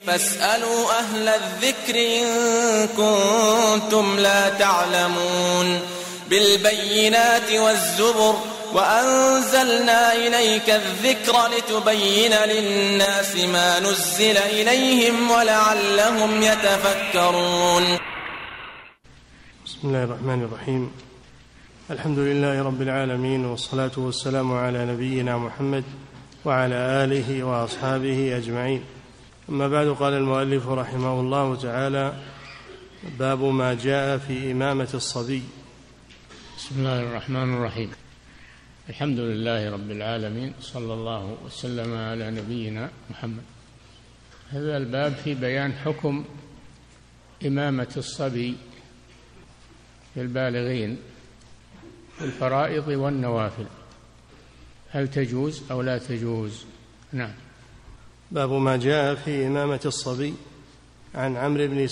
فاسألوا أهل الذكر إن كنتم لا تعلمون بالبينات والزبر وأنزلنا إليك الذكر لتبين للناس ما نزل إليهم ولعلهم يتفكرون. بسم الله الرحمن الرحيم. الحمد لله رب العالمين، والصلاة والسلام على نبينا محمد وعلى آله وأصحابه أجمعين. أما بعد، قال المؤلف رحمه الله تعالى: باب ما جاء في إمامة الصبي. بسم الله الرحمن الرحيم. الحمد لله رب العالمين، صلى الله وسلم على نبينا محمد. هذا الباب في بيان حكم إمامة الصبي في البالغين في الفرائض والنوافل، هل تجوز أو لا تجوز؟ نعم. باب ما جاء في إمامة الصبي. عن عمرو بن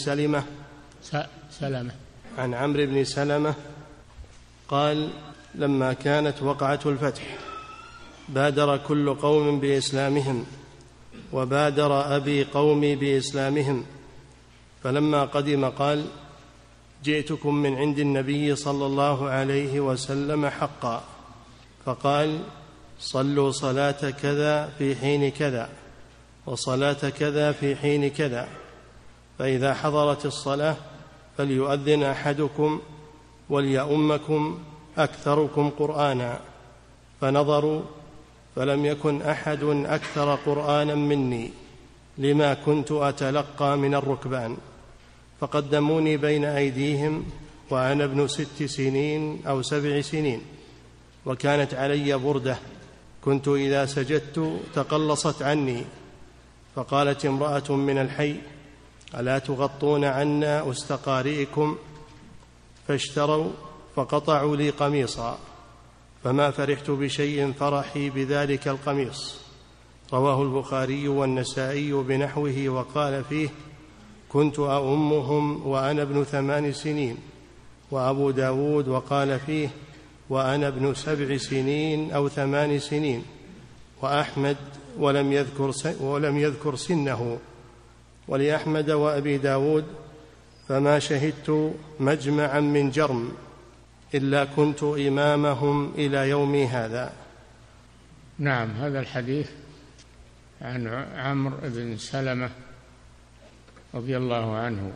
سلمة قال: لما كانت وقعة الفتح بادر كل قوم بإسلامهم، وبادر أبي قومي بإسلامهم، فلما قدم قال: جئتكم من عند النبي صلى الله عليه وسلم حقا، فقال: صلوا صلاة كذا في حين كذا، وصلاة كذا في حين كذا، فإذا حضرت الصلاة فليؤذن أحدكم وليؤمكم أكثركم قرآنا. فنظروا فلم يكن أحد أكثر قرآنا مني، لما كنت أتلقى من الركبان، فقدموني بين أيديهم وأنا ابن 6 سنين أو 7 سنين، وكانت علي بردة كنت إذا سجدت تقلصت عني. فقالت امرأة من الحي: ألا تغطون عنا أستقارئكم؟ فاشتروا فقطعوا لي قميصا، فما فرحت بشيء فرحي بذلك القميص. رواه البخاري والنسائي بنحوه، وقال فيه: كنت أؤمهم وأنا ابن 8 سنين. وأبو داود وقال فيه: وأنا ابن 7 سنين أو 8 سنين. وأحمد ولم يذكر سنه. ولأحمد وأبي داود: فما شهدت مجمعا من جرم إلا كنت إمامهم إلى يومي هذا. نعم. هذا الحديث عن عمرو بن سلمة رضي الله عنه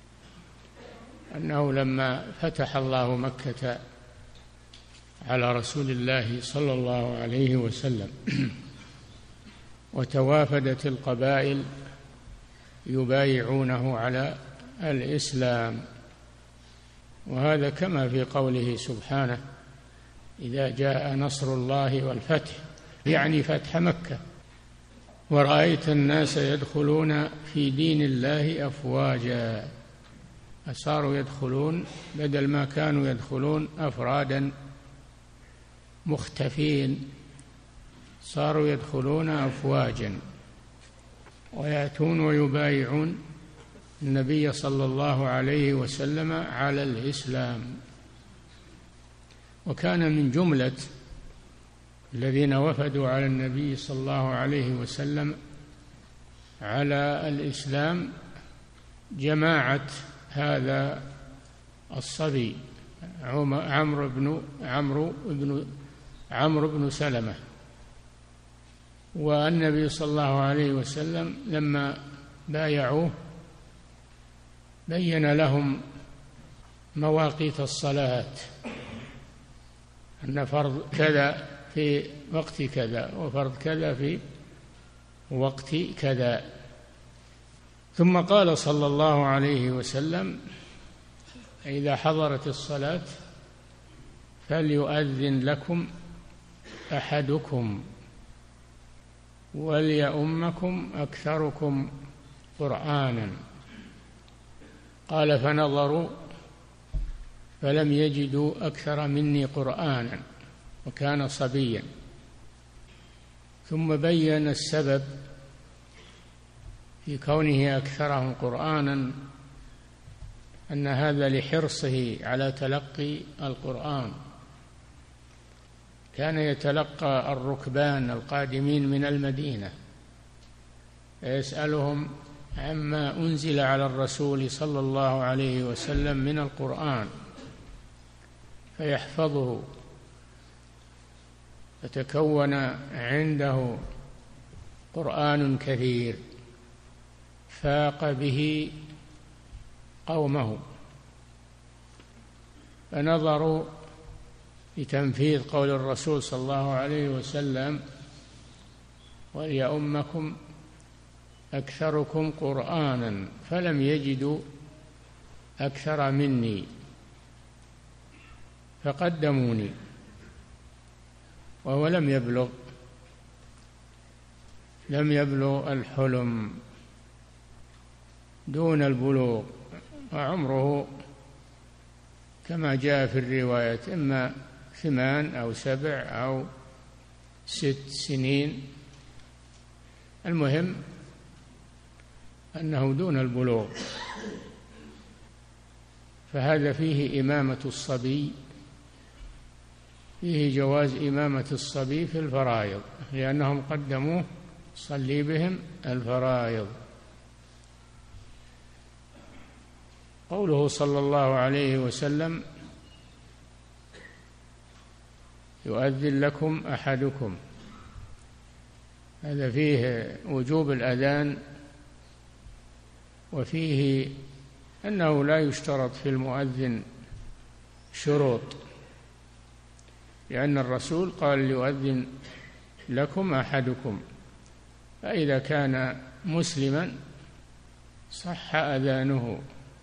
أنه لما فتح الله مكة على رسول الله صلى الله عليه وسلم وتوافدت القبائل يبايعونه على الإسلام، وهذا كما في قوله سبحانه: إذا جاء نصر الله والفتح، يعني فتح مكة، ورأيت الناس يدخلون في دين الله أفواجا. فصاروا يدخلون، بدل ما كانوا يدخلون أفرادا مختفين، صاروا يدخلون أفواجا ويأتون ويبايعون النبي صلى الله عليه وسلم على الإسلام. وكان من جملة الذين وفدوا على النبي صلى الله عليه وسلم على الإسلام جماعة هذا الصبي عمرو بن سلمة. والنبي صلى الله عليه وسلم لما بايعوه بين لهم مواقيت الصلاة، أن فرض كذا في وقت كذا، وفرض كذا في وقت كذا. ثم قال صلى الله عليه وسلم: إذا حضرت الصلاة فليؤذن لكم أحدكم وليؤمكم أكثركم قرآنا. قال: فنظروا فلم يجدوا أكثر مني قرآنا، وكان صبيا. ثم بين السبب في كونه أكثرهم قرآنا، أن هذا لحرصه على تلقي القرآن. كان يتلقى الركبان القادمين من المدينة فيسألهم عما أنزل على الرسول صلى الله عليه وسلم من القرآن فيحفظه، فتكون عنده قرآن كثير فاق به قومه، فنظروا لتنفيذ قول الرسول صلى الله عليه وسلم: وليؤمكم أكثركم قرآنا، فلم يجدوا أكثر مني فقدموني، وهو لم يبلغ الحلم، دون البلوغ، وعمره كما جاء في الرواية إما 8 أو 7 أو 6 سنين، المهم أنه دون البلوغ. فهذا فيه إمامة الصبي، فيه جواز إمامة الصبي في الفرائض، لأنهم قدموه صلي بهم الفرائض. قوله صلى الله عليه وسلم: يؤذن لكم أحدكم، هذا فيه وجوب الأذان، وفيه أنه لا يشترط في المؤذن شروط، لأن الرسول قال: ليؤذن لكم أحدكم، فإذا كان مسلما صح أذانه،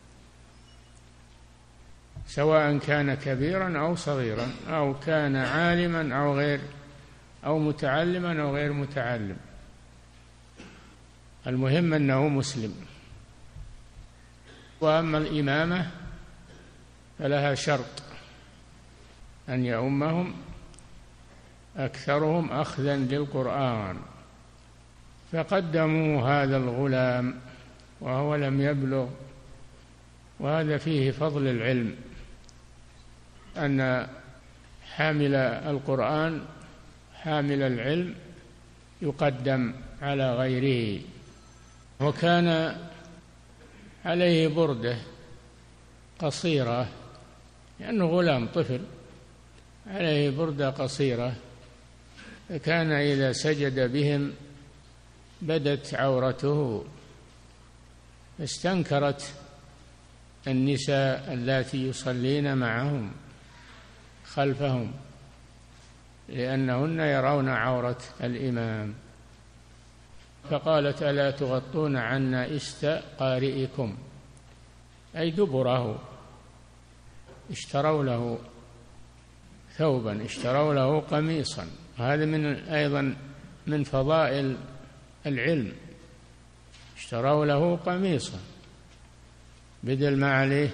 سواء كان كبيرا أو صغيرا، أو كان عالما أو متعلما أو غير متعلم، المهم أنه مسلم. وأما الإمامة فلها شرط: أن يؤمهم أكثرهم أخذا للقرآن، فقدموا هذا الغلام وهو لم يبلغ. وهذا فيه فضل العلم، أن حامل القرآن حامل العلم يقدم على غيره. وكان عليه بردة قصيرة، لأنه غلام طفل، عليه بردة قصيرة، فكان إذا سجد بهم بدت عورته، فاستنكرت النساء اللاتي يصلين معهم خلفهم، لأنهن يرون عورة الإمام، فقالت: ألا تغطون عنا إست قارئكم، أي دبره. اشتروا له ثوبا، اشتروا له قميصا. هذا أيضا من فضائل العلم، اشتروا له قميصا بدل ما عليه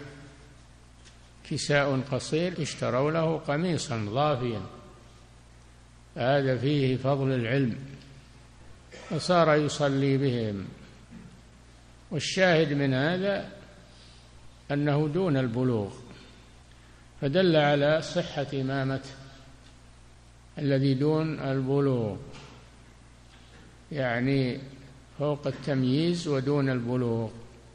كساء قصير، اشتروا له قميصا ضافيا. هذا فيه فضل العلم، فصار يصلي بهم. والشاهد من هذا أنه دون البلوغ، فدل على صحة إمامة الذي دون البلوغ، يعني فوق التمييز ودون البلوغ.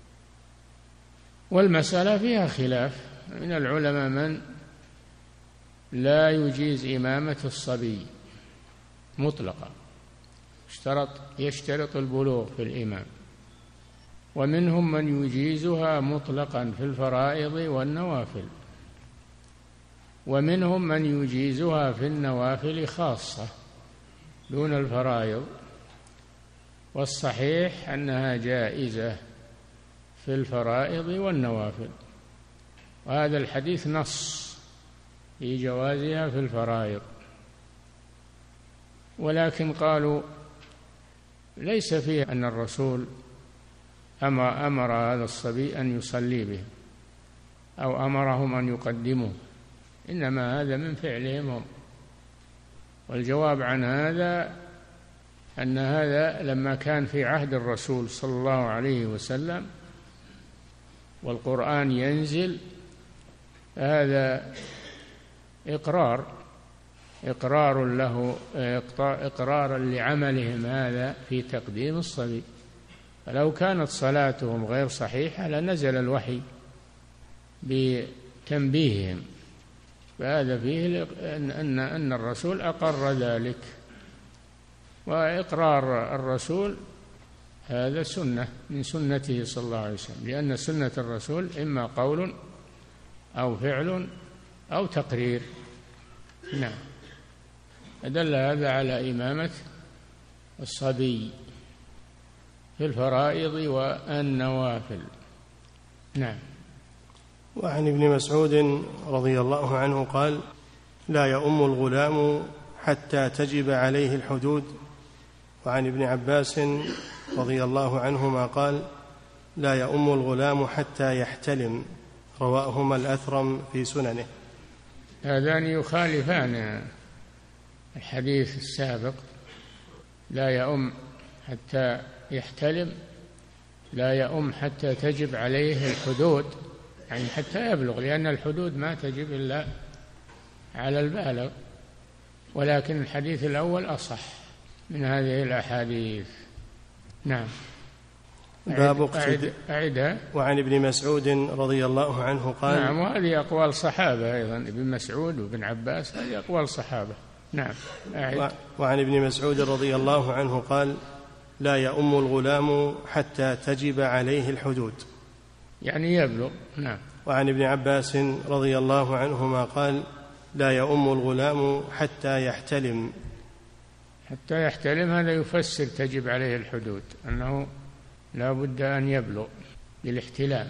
والمسألة فيها خلاف من العلماء، من لا يجيز إمامة الصبي مطلقا، يشترط البلوغ في الإمام، ومنهم من يجيزها مطلقا في الفرائض والنوافل، ومنهم من يجيزها في النوافل خاصة دون الفرائض، والصحيح أنها جائزة في الفرائض والنوافل، وهذا الحديث نص في جوازها في الفرائض. ولكن قالوا ليس فيه أن الرسول أمر هذا الصبي أن يصلي به أو أمرهم أن يقدموه، إنما هذا من فعلهم هم. والجواب عن هذا أن هذا لما كان في عهد الرسول صلى الله عليه وسلم والقرآن ينزل، هذا إقرار له، إقرارا لعملهم هذا في تقديم الصبي، فلو كانت صلاتهم غير صحيحة لنزل الوحي بتنبيههم، فهذا فيه أن الرسول أقر ذلك، وإقرار الرسول هذا سنة من سنته صلى الله عليه وسلم، لأن سنة الرسول إما قول أو فعل أو تقرير. نعم. دل هذا على إمامة الصبي في الفرائض والنوافل. نعم. وعن ابن مسعود رضي الله عنه قال: لا يؤم الغلام حتى تجب عليه الحدود. وعن ابن عباس رضي الله عنهما قال: لا يؤم الغلام حتى يحتلم. رواهما الأثرم في سننه. هذان يخالفان الحديث السابق: لا يؤم حتى يحتلم، لا يؤم حتى تجب عليه الحدود، يعني حتى يبلغ، لأن الحدود ما تجب إلا على البالغ. ولكن الحديث الأول أصح من هذه الأحاديث. نعم. أعدها. وعن ابن مسعود رضي الله عنه قال: نعم. وهذه أقوال صحابة أيضا، ابن مسعود وابن عباس، هذه أقوال صحابة. نعم. وعن ابن مسعود رضي الله عنه قال: لا يؤم الغلام حتى تجب عليه الحدود، يعني يبلغ. نعم. وعن ابن عباس رضي الله عنهما قال: لا يؤم الغلام حتى يحتلم. حتى يحتلم هذا يفسر تجب عليه الحدود، أنه لا بد أن يبلغ بالاحتلام.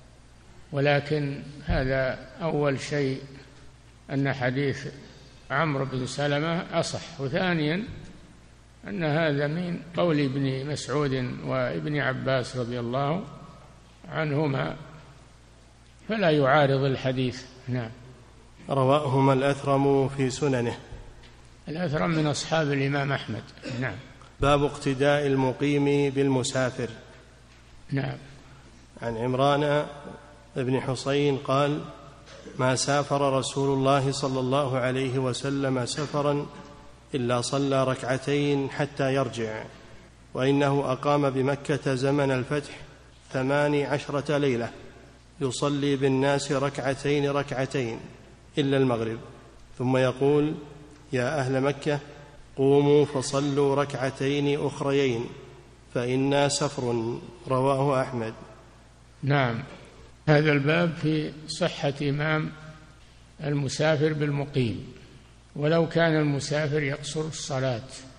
ولكن هذا أول شيء، أن حديث عمرو بن سلمة أصح، وثانيا أن هذا من قول ابن مسعود وابن عباس رضي الله عنهما، فلا يعارض الحديث. نعم. رواهما الأثرم في سننه. الأثرم من أصحاب الإمام أحمد. نعم. باب اقتداء المقيم بالمسافر. نعم. عن عمران بن حسين قال: ما سافر رسول الله صلى الله عليه وسلم سفرا إلا صلى ركعتين حتى يرجع، وإنه أقام بمكة زمن الفتح 18 ليلة يصلي بالناس ركعتين ركعتين إلا المغرب، ثم يقول: يا أهل مكة قوموا فصلوا ركعتين أخريين فإنا سفر. رواه أحمد. نعم. هذا الباب في صحة إمام المسافر بالمقيم، ولو كان المسافر يقصر الصلاة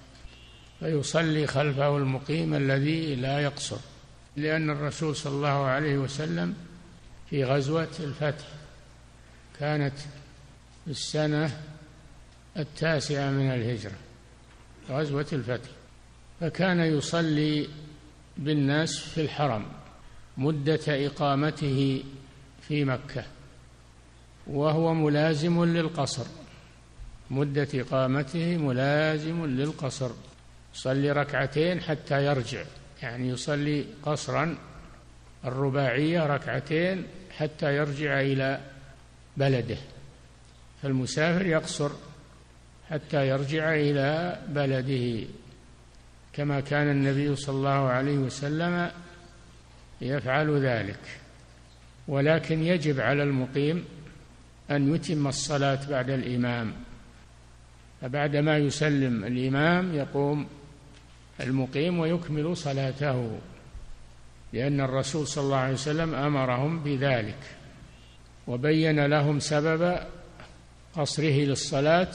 فيصلي خلفه المقيم الذي لا يقصر، لأن الرسول صلى الله عليه وسلم في غزوة الفتح كانت في السنة 9 من الهجرة، غزوة الفتح، فكان يصلي بالناس في الحرم مدة إقامته في مكة، وهو ملازم للقصر، مدة إقامته ملازم للقصر، يصلي ركعتين حتى يرجع، يعني يصلي قصرا الرباعية ركعتين حتى يرجع إلى بلده. فالمسافر يقصر حتى يرجع إلى بلده، كما كان النبي صلى الله عليه وسلم يفعل ذلك. ولكن يجب على المقيم أن يتم الصلاة بعد الإمام، فبعدما يسلم الإمام يقوم المقيم ويكمل صلاته، لأن الرسول صلى الله عليه وسلم أمرهم بذلك، وبين لهم سبب قصره للصلاة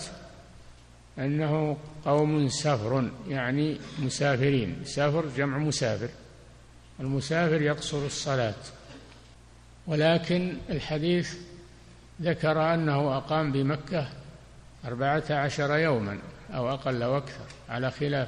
أنه قوم سفر، يعني مسافرين، سفر جمع مسافر، المسافر يقصر الصلاة. ولكن الحديث ذكر أنه أقام بمكة 14 يوما أو أقل أو أكثر على خلاف،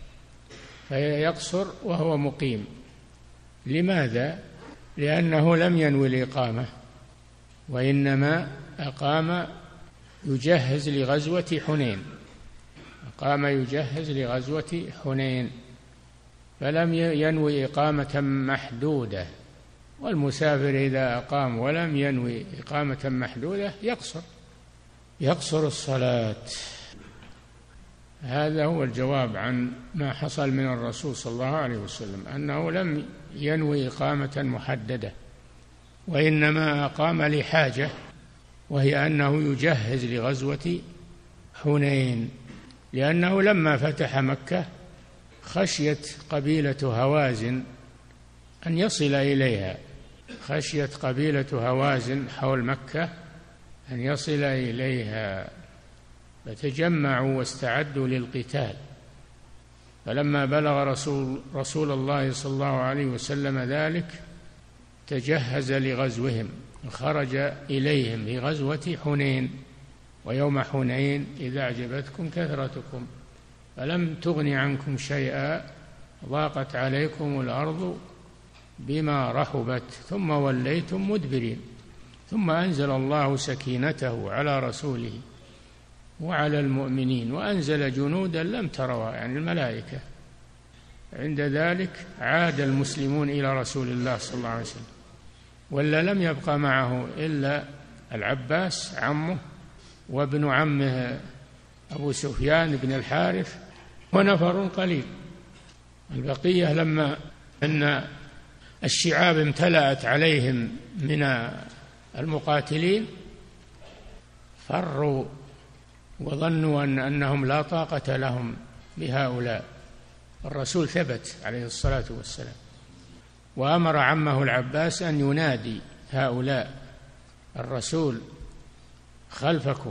فيقصر وهو مقيم. لماذا؟ لأنه لم ينوي الإقامة، وإنما أقام يجهز لغزوة حنين، أقام يجهز لغزوة حنين، فلم ينوي إقامة محدودة. والمسافر إذا أقام ولم ينوي إقامة محدودة يقصر الصلاة. هذا هو الجواب عن ما حصل من الرسول صلى الله عليه وسلم، أنه لم ينوي إقامة محددة، وإنما أقام لحاجة، وهي أنه يجهز لغزوة حنين، لأنه لما فتح مكة خشيت قبيلة هوازن أن يصل إليها، خشيت قبيلة هوازن حول مكة أن يصل إليها، فتجمعوا واستعدوا للقتال. فلما بلغ رسول الله صلى الله عليه وسلم ذلك تجهز لغزوهم، خرج إليهم في غزوة حنين. ويوم حنين إذا أعجبتكم كثرتكم فلم تغن عنكم شيئا ضاقت عليكم الأرض بما رحبت ثم وليتم مدبرين، ثم أنزل الله سكينته على رسوله وعلى المؤمنين وأنزل جنودا لم تروا، يعني الملائكة. عند ذلك عاد المسلمون إلى رسول الله صلى الله عليه وسلم، ولا لم يبقى معه إلا العباس عمه وابن عمه أبو سفيان بن الحارث ونفر قليل. البقية لما أن الشعاب امتلأت عليهم من المقاتلين فروا وظنوا أنهم لا طاقة لهم بهؤلاء. الرسول ثبت عليه الصلاة والسلام وأمر عمه العباس أن ينادي هؤلاء: الرسول خلفكم.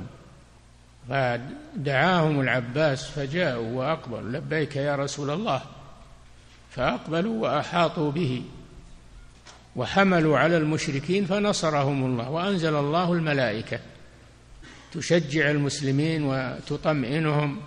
فدعاهم العباس فجاءوا وأقبلوا: لبيك يا رسول الله. فأقبلوا وأحاطوا به وحملوا على المشركين فنصرهم الله، وأنزل الله الملائكة تشجع المسلمين وتطمئنهم،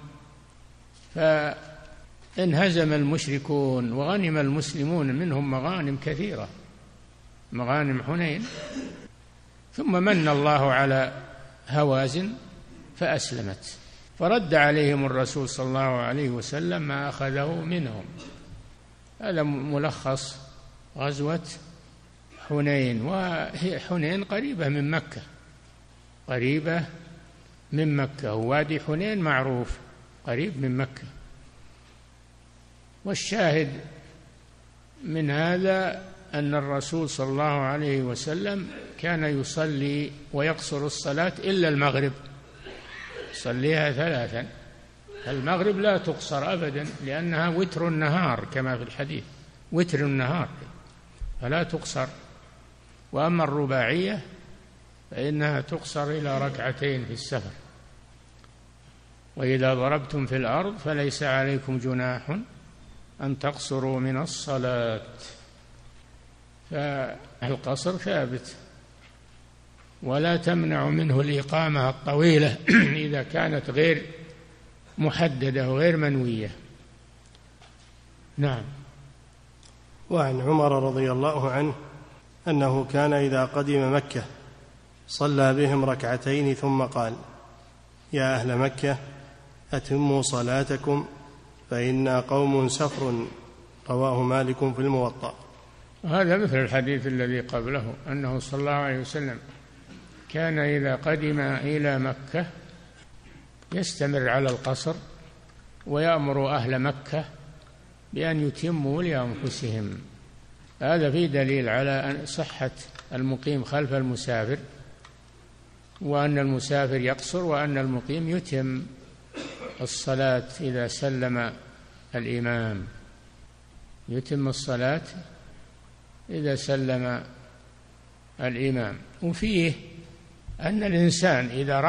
فانهزم المشركون وغنم المسلمون منهم مغانم كثيرة، مغانم حنين. ثم من الله على هوازن فأسلمت، فرد عليهم الرسول صلى الله عليه وسلم ما أخذه منهم. هذا ملخص غزوة حنين. وهي حنين قريبة من مكة، قريبة من مكة، ووادي حنين معروف قريب من مكة. والشاهد من هذا أن الرسول صلى الله عليه وسلم كان يصلي ويقصر الصلاة إلا المغرب، يصليها 3. المغرب لا تقصر أبدا لأنها وتر النهار كما في الحديث، وتر النهار فلا تقصر. وأما الرباعية فإنها تقصر إلى 2 في السفر. وإذا ضربتم في الأرض فليس عليكم جناح أن تقصروا من الصلاة. فالقصر ثابت ولا تمنع منه الإقامة الطويلة إذا كانت غير محددة وغير منوية. نعم. وعن عمر رضي الله عنه أنه كان إذا قدم مكة صلى بهم 2 ثم قال: يا أهل مكة أتموا صلاتكم فإنا قوم سفر. رواه مالك في الموطأ. هذا مثل الحديث الذي قبله، أنه صلى الله عليه وسلم كان إذا قدم إلى مكة يستمر على القصر ويأمر أهل مكة بأن يتموا لأنفسهم. هذا فيه دليل على صحة المقيم خلف المسافر، وأن المسافر يقصر وأن المقيم يتم الصلاة إذا سلم الإمام، يتم الصلاة إذا سلم الإمام. وفيه أن الإنسان إذا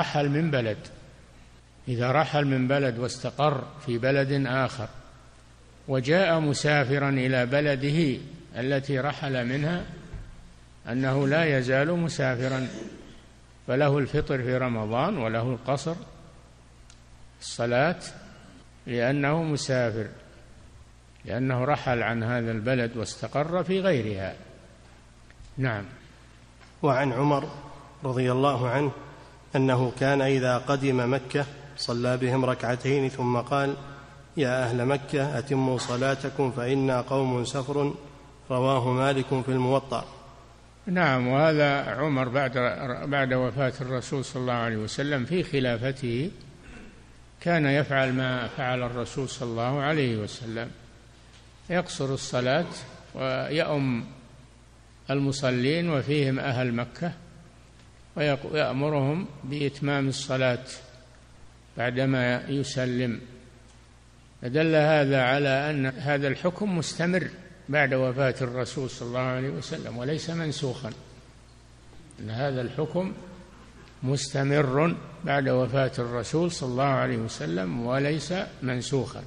رحل من بلد واستقر في بلد آخر وجاء مسافرا إلى بلده التي رحل منها، أنه لا يزال مسافرا، فله الفطر في رمضان وله القصر الصلاة لأنه مسافر، لأنه رحل عن هذا البلد واستقر في غيرها. نعم. وعن عمر رضي الله عنه أنه كان إذا قدم مكة صلى بهم 2 ثم قال: يا أهل مكة أتموا صلاتكم فإنا قوم سفر. رواه مالك في الموطأ. نعم. وهذا عمر بعد وفاة الرسول صلى الله عليه وسلم في خلافته كان يفعل ما فعل الرسول صلى الله عليه وسلم، يقصر الصلاة ويؤم المصلين وفيهم أهل مكة ويأمرهم بإتمام الصلاة بعدما يسلم. فدل هذا على أن هذا الحكم مستمر بعد وفاة الرسول صلى الله عليه وسلم وليس منسوخا، أن هذا الحكم مستمر بعد وفاة الرسول صلى الله عليه وسلم وليس منسوخا،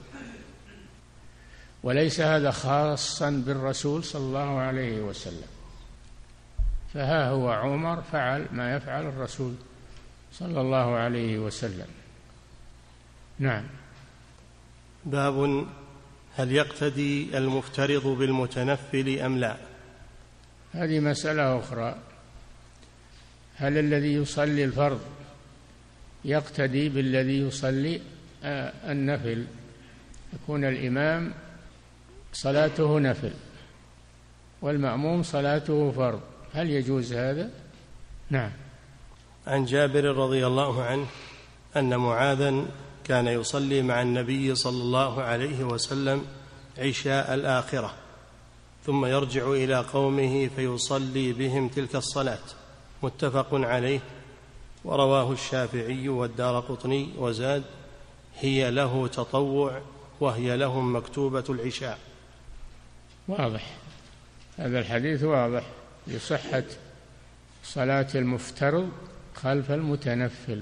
وليس هذا خاصا بالرسول صلى الله عليه وسلم. فها هو عمر فعل ما يفعل الرسول صلى الله عليه وسلم. نعم. باب هل يقتدي المفترض بالمتنفل أم لا؟ هذه مسألة أخرى، هل الذي يصلي الفرض يقتدي بالذي يصلي النفل؟ يكون الإمام صلاته نفل والمأموم صلاته فرض، هل يجوز هذا؟ نعم. عن جابر رضي الله عنه أن معاذا كان يصلي مع النبي صلى الله عليه وسلم عشاء الآخرة، ثم يرجع إلى قومه فيصلي بهم تلك الصلاة، متفق عليه، ورواه الشافعي والدارقطني وزاد: هي له تطوع وهي لهم مكتوبة العشاء. واضح، هذا الحديث واضح لصحة صلاة المفترض خلف المتنفل.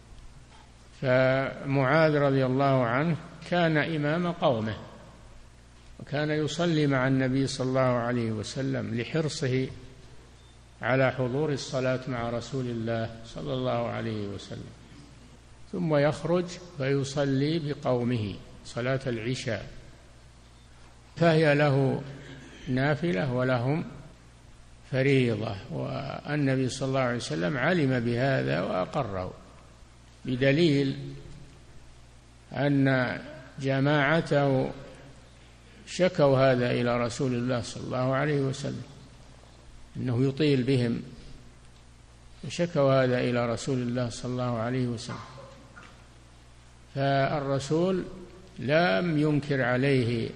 فمعاذ رضي الله عنه كان إمام قومه، وكان يصلي مع النبي صلى الله عليه وسلم لحرصه على حضور الصلاة مع رسول الله صلى الله عليه وسلم، ثم يخرج فيصلي بقومه صلاة العشاء، فهي له نافلة ولهم فريضة، والنبي صلى الله عليه وسلم علم بهذا وأقره، بدليل أن جماعته شكوا هذا إلى رسول الله صلى الله عليه وسلم، أنه يطيل بهم، وشكوا هذا إلى رسول الله صلى الله عليه وسلم، فالرسول لم ينكر عليه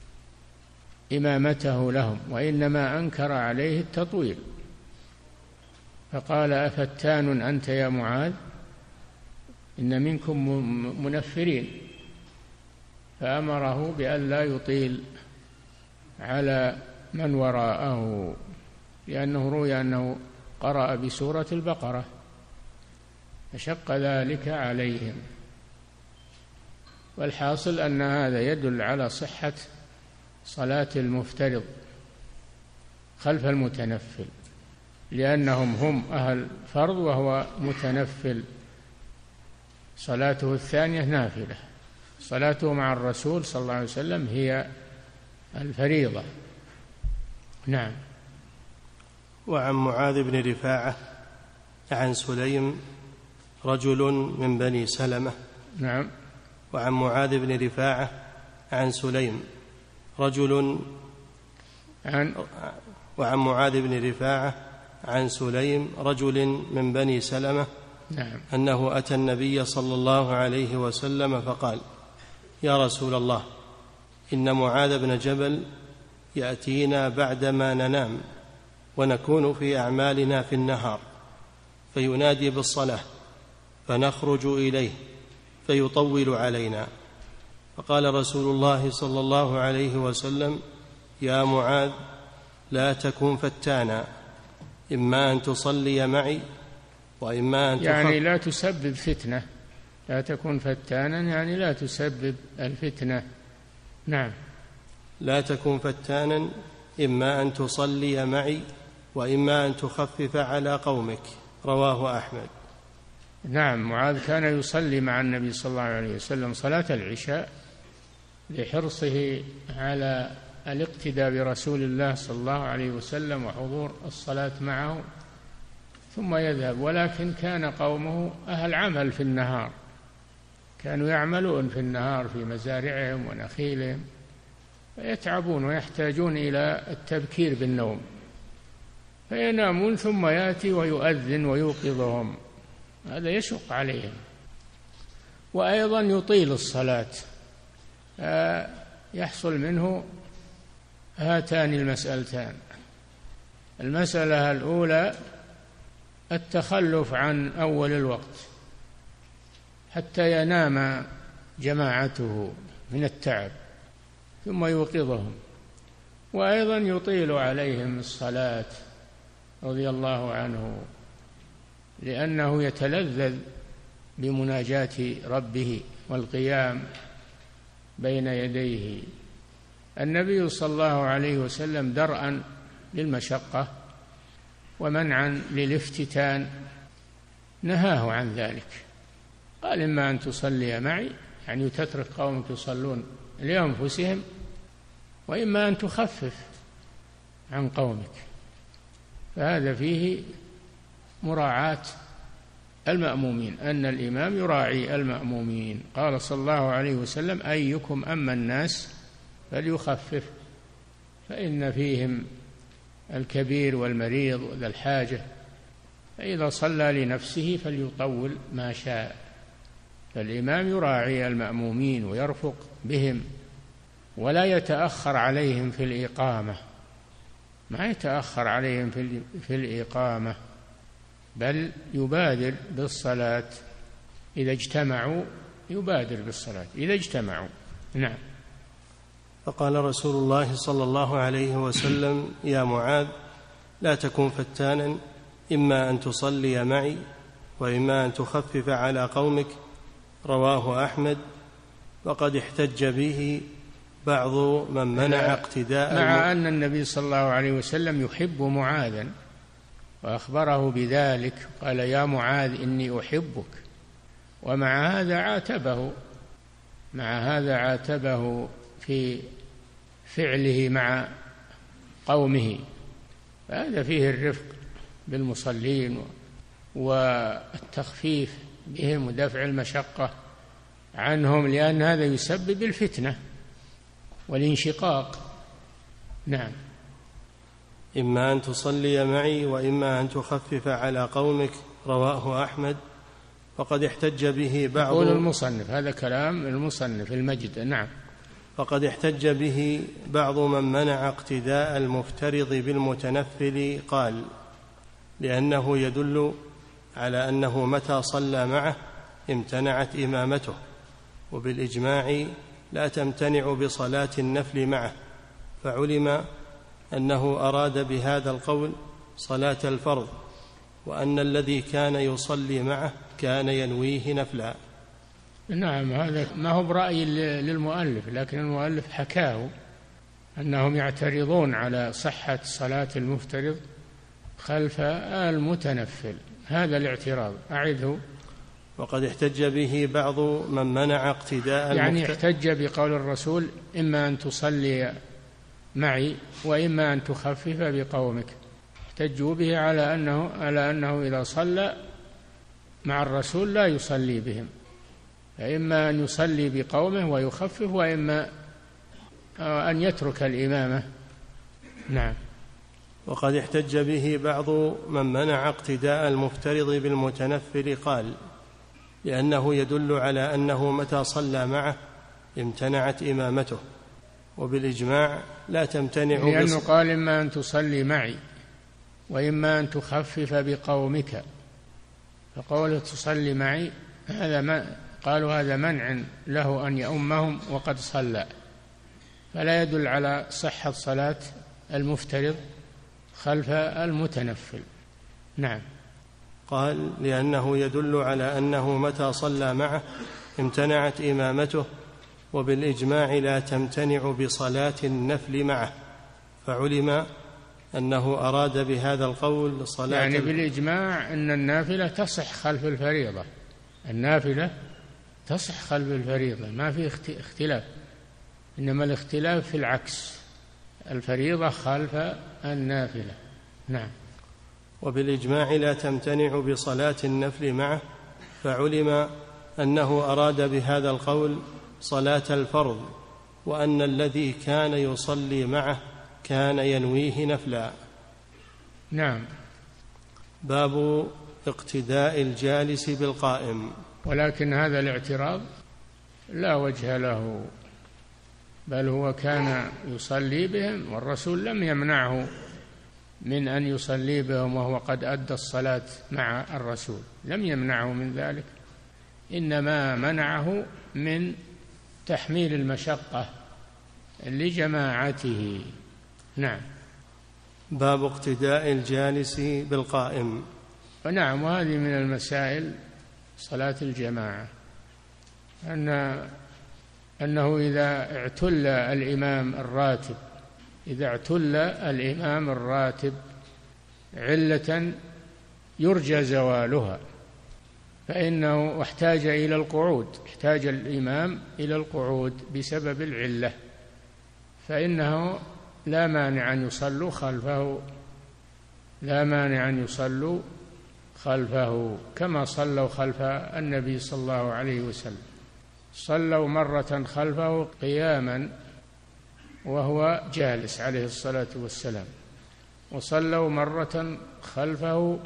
إمامته لهم، وإنما أنكر عليه التطويل، فقال: أفتان أنت يا معاذ؟ إن منكم منفرين، فأمره بأن لا يطيل على من وراءه، لأنه روي أنه قرأ بسورة البقرة فشق ذلك عليهم. والحاصل أن هذا يدل على صحة صلاة المفترض خلف المتنفل، لأنهم هم أهل فرض وهو متنفل، صلاته الثانية نافلة، صلاته مع الرسول صلى الله عليه وسلم هي الفريضة. نعم. وعن معاذ بن رفاعة عن سليم رجل من بني سلمة. نعم. وعن معاذ بن رفاعة عن سليم رجل وعن معاذ بن رفاعة عن سليم رجل من بني سلمة. نعم. أنه أتى النبي صلى الله عليه وسلم فقال: يا رسول الله، إن معاذ بن جبل يأتينا بعدما ننام ونكون في أعمالنا في النهار، فينادي بالصلاة فنخرج إليه فيطول علينا. فقال رسول الله صلى الله عليه وسلم: يا معاذ، لا تكن فتانا، إما أن تصلي معي وإما أن يعني لا تسبب فتنة، لا تكن فتانا يعني لا تسبب الفتنة. نعم. لا تكن فتانا، إما أن تصلي معي وإما أن تخفف على قومك. رواه أحمد. نعم. معاذ كان يصلي مع النبي صلى الله عليه وسلم صلاة العشاء لحرصه على الاقتداء برسول الله صلى الله عليه وسلم وحضور الصلاة معه، ثم يذهب. ولكن كان قومه أهل عمل في النهار، كانوا يعملون في النهار في مزارعهم ونخيلهم، فيتعبون ويحتاجون إلى التبكير بالنوم، فينامون ثم يأتي ويؤذن ويوقظهم، هذا يشق عليهم. وأيضا يطيل الصلاة. يحصل منه هاتان المسألتان: المسألة الأولى التخلف عن أول الوقت حتى ينام جماعته من التعب ثم يوقظهم، وأيضا يطيل عليهم الصلاة رضي الله عنه لأنه يتلذذ بمناجاة ربه والقيام بين يديه. النبي صلى الله عليه وسلم درءا للمشقة ومنعا للافتتان نهاه عن ذلك، قال: إما أن تصلي معي، يعني تترك قومك يصلون لأنفسهم، وإما أن تخفف عن قومك. فهذا فيه مراعاة المأمومين، أن الإمام يراعي المأمومين. قال صلى الله عليه وسلم: أيكم أما الناس فليخفف، فإن فيهم الكبير والمريض وذا الحاجة، فإذا صلى لنفسه فليطول ما شاء. فالإمام يراعي المأمومين ويرفق بهم ولا يتأخر عليهم في الإقامة، ما يتأخر عليهم في الإقامة، بل يبادر بالصلاة إذا اجتمعوا، يبادر بالصلاة إذا اجتمعوا. نعم. فقال رسول الله صلى الله عليه وسلم: يا معاذ، لا تكن فتانا، إما أن تصلي معي وإما أن تخفف على قومك. رواه أحمد. وقد احتج به بعض من منع اقتداء مع أن النبي صلى الله عليه وسلم يحب معاذا وأخبره بذلك، قال: يا معاذ إني أحبك، ومع هذا عاتبه في فعله مع قومه. فهذا فيه الرفق بالمصلين والتخفيف بهم ودفع المشقة عنهم، لأن هذا يسبب الفتنة والانشقاق. نعم. إما أن تصلي معي وإما أن تخفف على قومك. رواه أحمد. وقد احتج به بعض، يقول المصنف، هذا كلام المصنف المجد. نعم. فقد احتج به بعض من منع اقتداء المفترض بالمتنفل، قال: لأنه يدل على أنه متى صلى معه امتنعت إمامته، وبالإجماع لا تمتنع بصلاة النفل معه، فعلم أنه أراد بهذا القول صلاة الفرض، وأن الذي كان يصلي معه كان ينويه نفلا. نعم. هذا ما هو برأي للمؤلف، لكن المؤلف حكاه أنهم يعترضون على صحة صلاة المفترض خلف المتنفل. هذا الاعتراض أعده. وقد احتج به بعض من منع اقتداء يعني احتج بقول الرسول: إما أن تصلي معي وإما أن تخفف بقومك. احتجوا به على أنه إذا صلى مع الرسول لا يصلي بهم، فإما أن يصلي بقومه ويخفف، وإما أن يترك الإمامة. نعم. وقد احتج به بعض من منع اقتداء المفترض بالمتنفل، قال: لأنه يدل على أنه متى صلى معه امتنعت إمامته، وبالإجماع لا تمتنع، لأنه قال: إما أن تصلي معي وإما أن تخفف بقومك. فقوله تصلي معي قالوا هذا منع له أن يؤمهم وقد صلى، فلا يدل على صحة صلاة المفترض خلف المتنفل. نعم. قال: لأنه يدل على أنه متى صلى معه امتنعت إمامته، وبالإجماع لا تمتنع بصلاة النفل معه، فعلم أنه أراد بهذا القول صلاة، يعني بالإجماع أن النافلة تصح خلف الفريضة، النافلة تصح خلف الفريضة، ما في اختلاف، إنما الاختلاف في العكس، الفريضة خلف النافلة. نعم. وبالإجماع لا تمتنع بصلاة النفل معه، فعلم أنه أراد بهذا القول صلاة الفرض، وأن الذي كان يصلي معه كان ينويه نفلا. نعم. باب اقتداء الجالس بالقائم. ولكن هذا الاعتراض لا وجه له، بل هو كان يصلي بهم، والرسول لم يمنعه من أن يصلي بهم وهو قد أدى الصلاة مع الرسول، لم يمنعه من ذلك، إنما منعه من تحميل المشقة لجماعته. نعم. باب اقتداء الجالس بالقائم. نعم، وهذه من المسائل صلاة الجماعة، أنه إذا اعتل الإمام الراتب علة يرجى زوالها، فإنه احتاج الإمام إلى القعود بسبب العلة، فإنه لا مانع أن يصلوا خلفه كما صلوا خلف النبي صلى الله عليه وسلم، صلوا مرة خلفه قياما وهو جالس عليه الصلاة والسلام، وصلوا مرة خلفه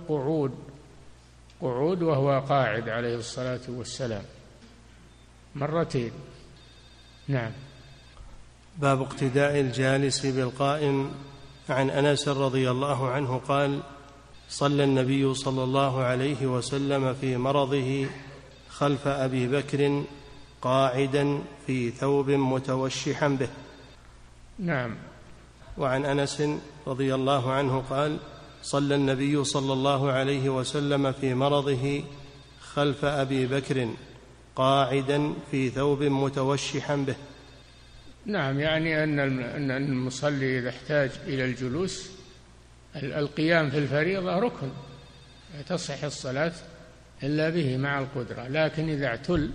قعود وهو قاعد عليه الصلاة والسلام، مرتين. نعم. باب اقتداء الجالس بالقائم. عن أنس رضي الله عنه قال: صلى النبي صلى الله عليه وسلم في مرضه خلف أبي بكر قاعدا في ثوب متوشحا به. نعم. وعن أنس رضي الله عنه قال: صلى النبي صلى الله عليه وسلم في مرضه خلف أبي بكر قاعدا في ثوب متوشحا به. نعم، يعني أن المصلي إذا احتاج إلى الجلوس، القيام في الفريضة ركن لا تصح الصلاة إلا به مع القدرة، لكن إذا اعتل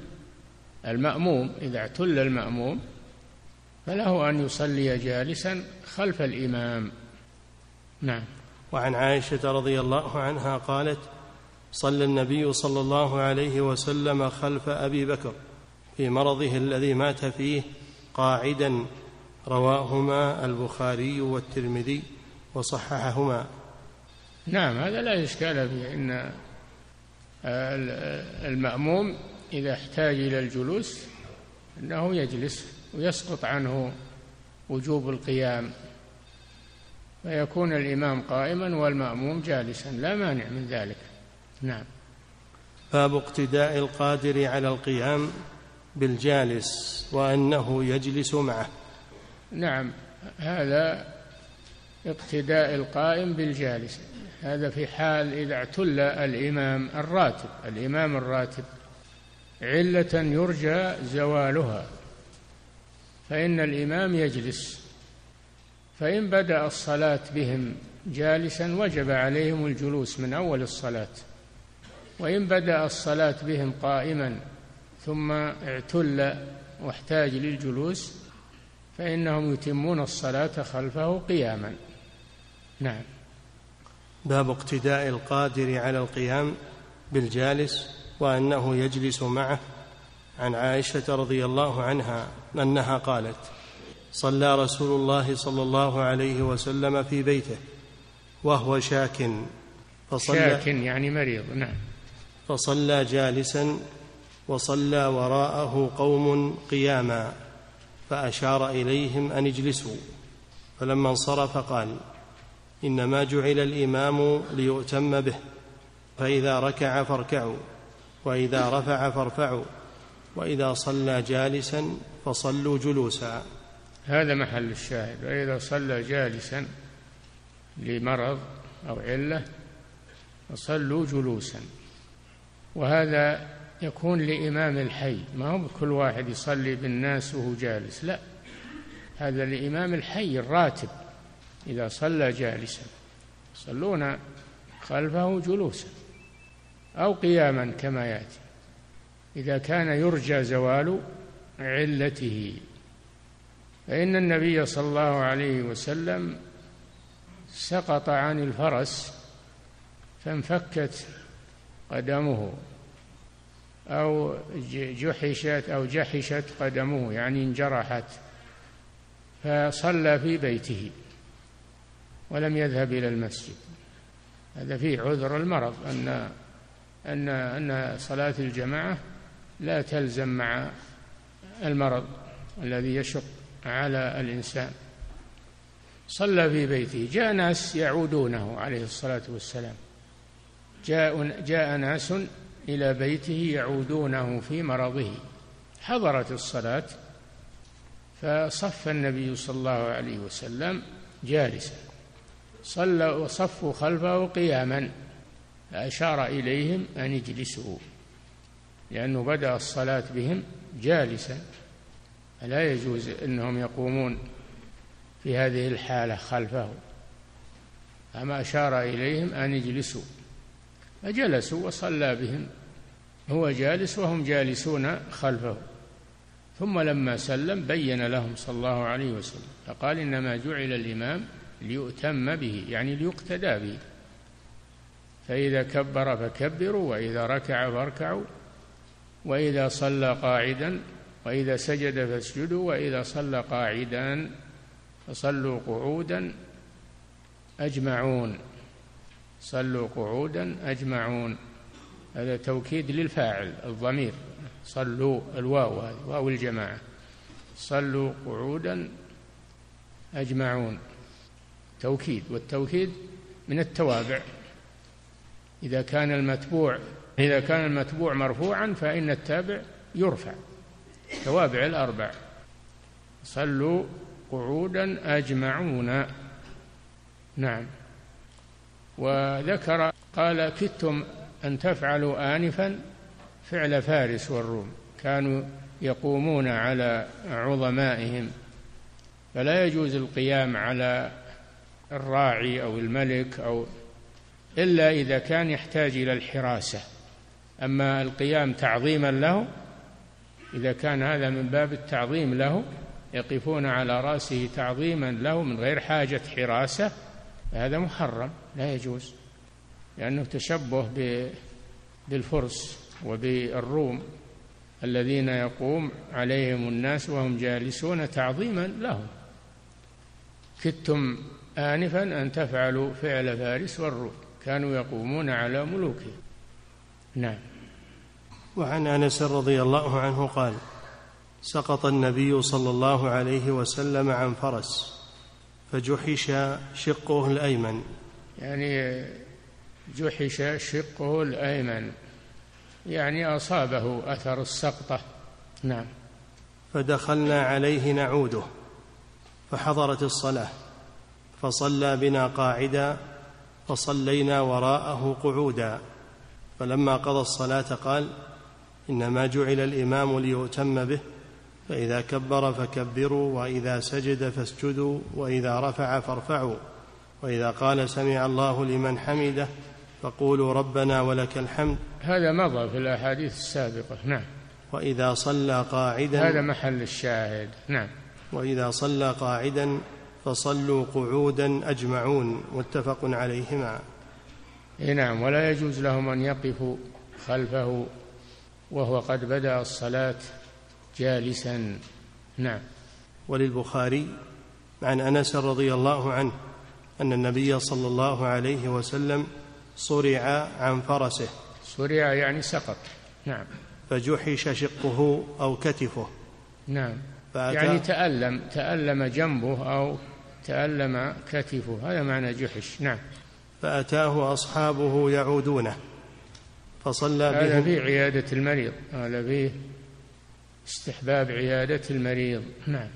المأموم فله أن يصلي جالسا خلف الإمام. نعم. وعن عائشة رضي الله عنها قالت: صلى النبي صلى الله عليه وسلم خلف أبي بكر في مرضه الذي مات فيه قاعدا، رواهما البخاري والترمذي وصححهما. نعم، هذا لا إشكال فيه، إن المأموم إذا احتاج إلى الجلوس أنه يجلس ويسقط عنه وجوب القيام، فيكون الإمام قائما والمأموم جالسا، لا مانع من ذلك. نعم. باب اقتداء القادر على القيام بالجالس وأنه يجلس معه. نعم، هذا اقتداء القائم بالجالس، هذا في حال إذا اعتل الإمام الراتب علة يرجى زوالها، فإن الإمام يجلس، فإن بدأ الصلاة بهم جالسا وجب عليهم الجلوس من أول الصلاة، وإن بدأ الصلاة بهم قائما ثم اعتل واحتاج للجلوس فإنهم يتمون الصلاة خلفه قياما. نعم. باب اقتداء القادر على القيام بالجالس وأنه يجلس معه. عن عائشة رضي الله عنها أنها قالت: صلى رسول الله صلى الله عليه وسلم في بيته وهو شاك يعني مريض. نعم. فصلى جالسا وصلى وراءه قوم قياما، فأشار إليهم أن اجلسوا، فلما انصرف قال: إنما جعل الإمام ليؤتم به، فإذا ركع فاركعوا، وإذا رفع فارفعوا، وإذا صلى جالسا فصلوا جلوسا. هذا محل الشاهد، وإذا صلى جالسا لمرض أو علة فصلوا جلوسا، وهذا يكون لإمام الحي، ما هو كل واحد يصلي بالناس وهو جالس، لا، هذا لإمام الحي الراتب، إذا صلى جالسا يصلون خلفه جلوسا أو قياما كما يأتي، إذا كان يرجى زوال علته. فإن النبي صلى الله عليه وسلم سقط عن الفرس فانفكت قدمه أو جحشت قدمه، يعني انجرحت، فصلى في بيته ولم يذهب إلى المسجد. هذا فيه عذر المرض، أن صلاة الجماعة لا تلزم مع المرض الذي يشق على الإنسان. صلى في بيته، جاء ناس يعودونه عليه الصلاة والسلام، جاء ناس إلى بيته يعودونه في مرضه، حضرت الصلاة فصف النبي صلى الله عليه وسلم جالسا، صلى وصفوا خلفه قياما، فأشار إليهم أن يجلسوا، لأنه بدأ الصلاة بهم جالسا، فلا يجوز أنهم يقومون في هذه الحالة خلفه، أما أشار إليهم أن يجلسوا، فجلسوا وصلى بهم هو جالس وهم جالسون خلفه. ثم لما سلم بين لهم صلى الله عليه وسلم فقال: إنما جعل الإمام ليؤتم به، يعني ليقتدى به، فإذا كبر فكبروا، وإذا ركع فاركعوا، وإذا صلى قاعدا، وإذا سجد فاسجدوا، وإذا صلى قاعدا فصلوا قعودا أجمعون، صلوا قعودا أجمعون. هذا توكيد للفاعل الضمير، صلوا الواو، هذه واو الجماعة، صلوا قعودا أجمعون، توكيد، والتوكيد من التوابع. إذا كان المتبوع مرفوعا فإن التابع يرفع، توابع الأربع، صلوا قعودا أجمعون. نعم. وذكر قال: كدتم أن تفعلوا آنفا فعل فارس والروم، كانوا يقومون على عظمائهم، فلا يجوز القيام على الراعي أو الملك إلا إذا كان يحتاج إلى الحراسة. أما القيام تعظيما له، إذا كان هذا من باب التعظيم له، يقفون على رأسه تعظيما له من غير حاجة حراسة، هذا محرم، لا يجوز، لأنه تشبه بالفرس وبالروم الذين يقوم عليهم الناس وهم جالسون تعظيما لهم. كدتم آنفا أن تفعلوا فعل فارس والروم، كانوا يقومون على ملوكهم. نعم. وعن أنس رضي الله عنه قال: سقط النبي صلى الله عليه وسلم عن فرس فجحش شقه الأيمن، يعني جحش شقه الأيمن يعني أصابه أثر السقطة. نعم. فدخلنا عليه نعوده فحضرت الصلاة فصلى بنا قاعدا فصلينا وراءه قعودا، فلما قضى الصلاة قال: إنما جعل الإمام ليؤتم به، فإذا كبر فكبروا، وإذا سجد فاسجدوا، وإذا رفع فارفعوا، وإذا قال سمع الله لمن حمده فقولوا ربنا ولك الحمد. هذا مضى في الأحاديث السابقة. نعم. وإذا صلى قاعدا، هذا محل الشاهد. نعم. وإذا صلى قاعدا فصلوا قعودا أجمعون، متفق عليهما. نعم. ولا يجوز لهم أن يقفوا خلفه وهو قد بدأ الصلاة جالسا. نعم. وللبخاري عن أنس رضي الله عنه أن النبي صلى الله عليه وسلم صرع عن فرسه. صرع يعني سقط. نعم. فجحش شقه أو كتفه. نعم. يعني تألم جنبه أو تألم كتفه، هذا معنى جحش. نعم. فأتاه أصحابه يعودونه فصلى بهم. هذا فيه عيادة المريض، هذا فيه استحباب عيادة المريض. نعم.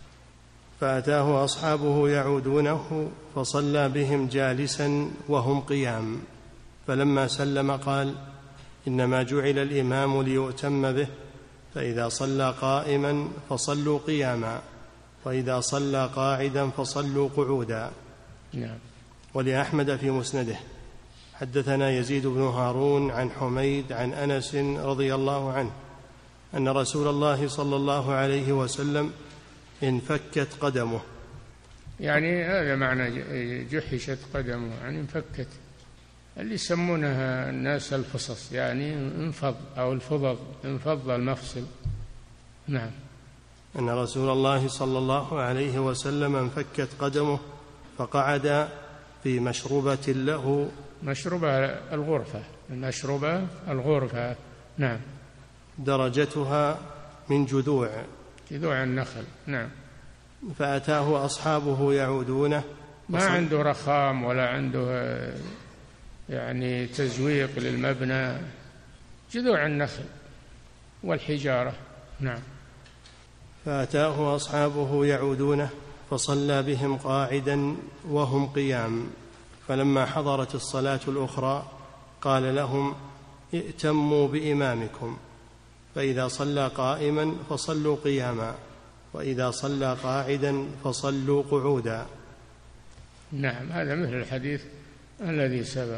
فأتاه أصحابه يعودونه فصلى بهم جالسا وهم قيام، فلما سلم قال: إنما جعل الإمام ليؤتم به، فإذا صلى قائما فصلوا قياما، وإذا صلى قاعدا فصلوا قعودا. نعم. ولأحمد في مسنده: حدثنا يزيد بن هارون عن حميد عن أنس رضي الله عنه أن رسول الله صلى الله عليه وسلم انفكت قدمه. يعني هذا معنى جحشت قدمه، يعني انفكت، اللي يسمونها الناس الفصص، يعني انفض أو الفضض، انفض المفصل. نعم. أن رسول الله صلى الله عليه وسلم انفكت قدمه فقعد في مشربة له. مشربة الغرفة، المشربة الغرفة. نعم. درجتها من جذوع النخل. نعم. فأتاه أصحابه يعودونه، ما عنده رخام ولا عنده يعني تزويق للمبنى، جذوع النخل والحجارة. نعم. فأتاه أصحابه يعودونه فصلى بهم قاعدا وهم قيام، فلما حضرت الصلاة الأخرى قال لهم: ائتموا بإمامكم، فإذا صلى قائما فصلوا قياما، وإذا صلى قاعدا فصلوا قعودا. نعم، هذا مثل الحديث الذي سبق،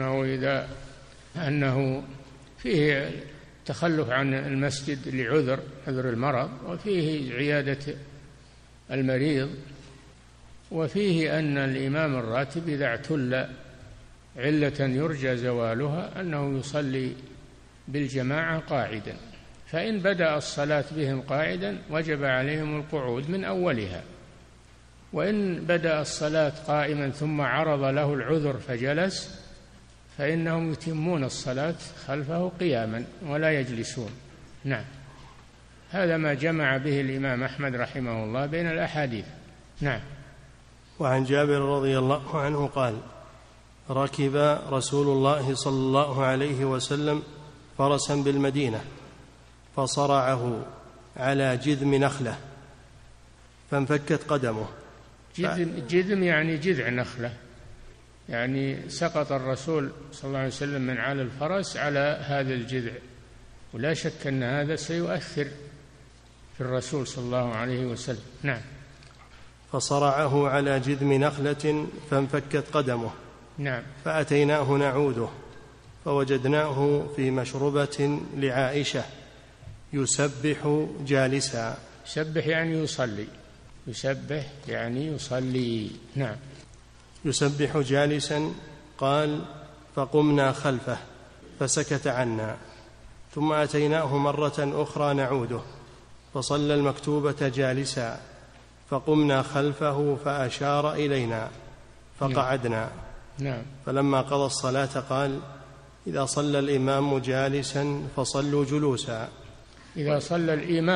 أنه فيه تخلف عن المسجد لعذر المرض، وفيه عيادة المريض، وفيه أن الإمام الراتب إذا اعتل علة يرجى زوالها أنه يصلي بالجماعة قاعدا، فإن بدأ الصلاة بهم قاعدا وجب عليهم القعود من أولها، وإن بدأ الصلاة قائما ثم عرض له العذر فجلس فإنهم يتمون الصلاة خلفه قياما ولا يجلسون. نعم، هذا ما جمع به الإمام أحمد رحمه الله بين الأحاديث. نعم. وعن جابر رضي الله عنه قال: ركب رسول الله صلى الله عليه وسلم فرسا بالمدينة فصرعه على جذم نخلة فانفكت قدمه. جذم يعني جذع نخلة، يعني سقط الرسول صلى الله عليه وسلم من على الفرس على هذا الجذع، ولا شك أن هذا سيؤثر في الرسول صلى الله عليه وسلم. نعم. فصرعه على جذم نخلة فانفكت قدمه. نعم. فأتيناه نعوده فوجدناه في مشربة لعائشة يسبح جالسا. يسبح يعني يصلي، يسبح يعني يصلي. نعم. يسبح جالسا. قال: فقمنا خلفه فسكت عنا، ثم أتيناه مرة أخرى نعوده فصلى المكتوبة جالسا، فقمنا خلفه فأشار إلينا فقعدنا. نعم. فلما قضى الصلاة قال: إذا صلى الإمام جالسا فصلوا جلوسا. إذا صلى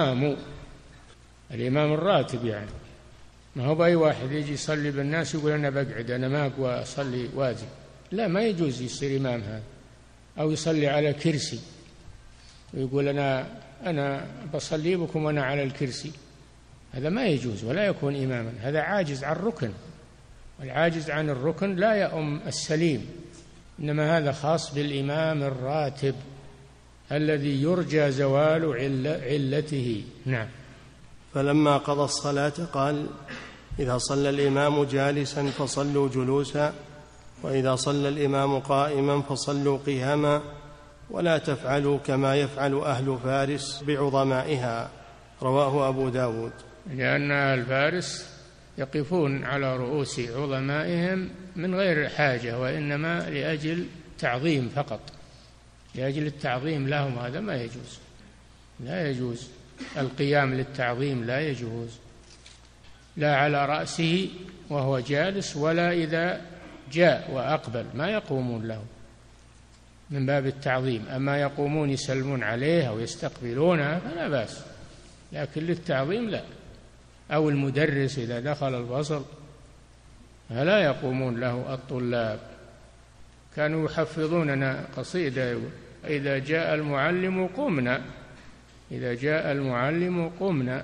الإمام الراتب، يعني ما هو بأي واحد يجي يصلي بالناس يقول أنا بقعد، أنا ما أقوى أصلي واجب. لا، ما يجوز يصير إمام هذا، أو يصلي على كرسي ويقول أنا بصلي بكم وأنا على الكرسي، هذا ما يجوز ولا يكون إماما، هذا عاجز عن الركن، والعاجز عن الركن لا يؤم السليم، إنما هذا خاص بالإمام الراتب الذي يرجى زوال علته. نعم. فلما قضى الصلاة قال: إذا صلى الإمام جالسا فصلوا جلوسا، وإذا صلى الإمام قائما فصلوا قياما، ولا تفعلوا كما يفعل أهل فارس بعظمائها. رواه أبو داود. لأن أهل فارس يقفون على رؤوس عظمائهم من غير حاجة، وإنما لأجل تعظيم فقط، لأجل التعظيم لهم، هذا ما يجوز، لا يجوز القيام للتعظيم، لا يجوز، لا على رأسه وهو جالس، ولا إذا جاء وأقبل ما يقومون له من باب التعظيم. أما يقومون يسلمون عليه أو يستقبلونه فلا بأس، لكن للتعظيم لا. أو المدرس إذا دخل الفصل فلا يقومون له الطلاب. كانوا يحفظوننا قصيدة: إذا جاء المعلم قمنا، إذا جاء المعلم قمنا،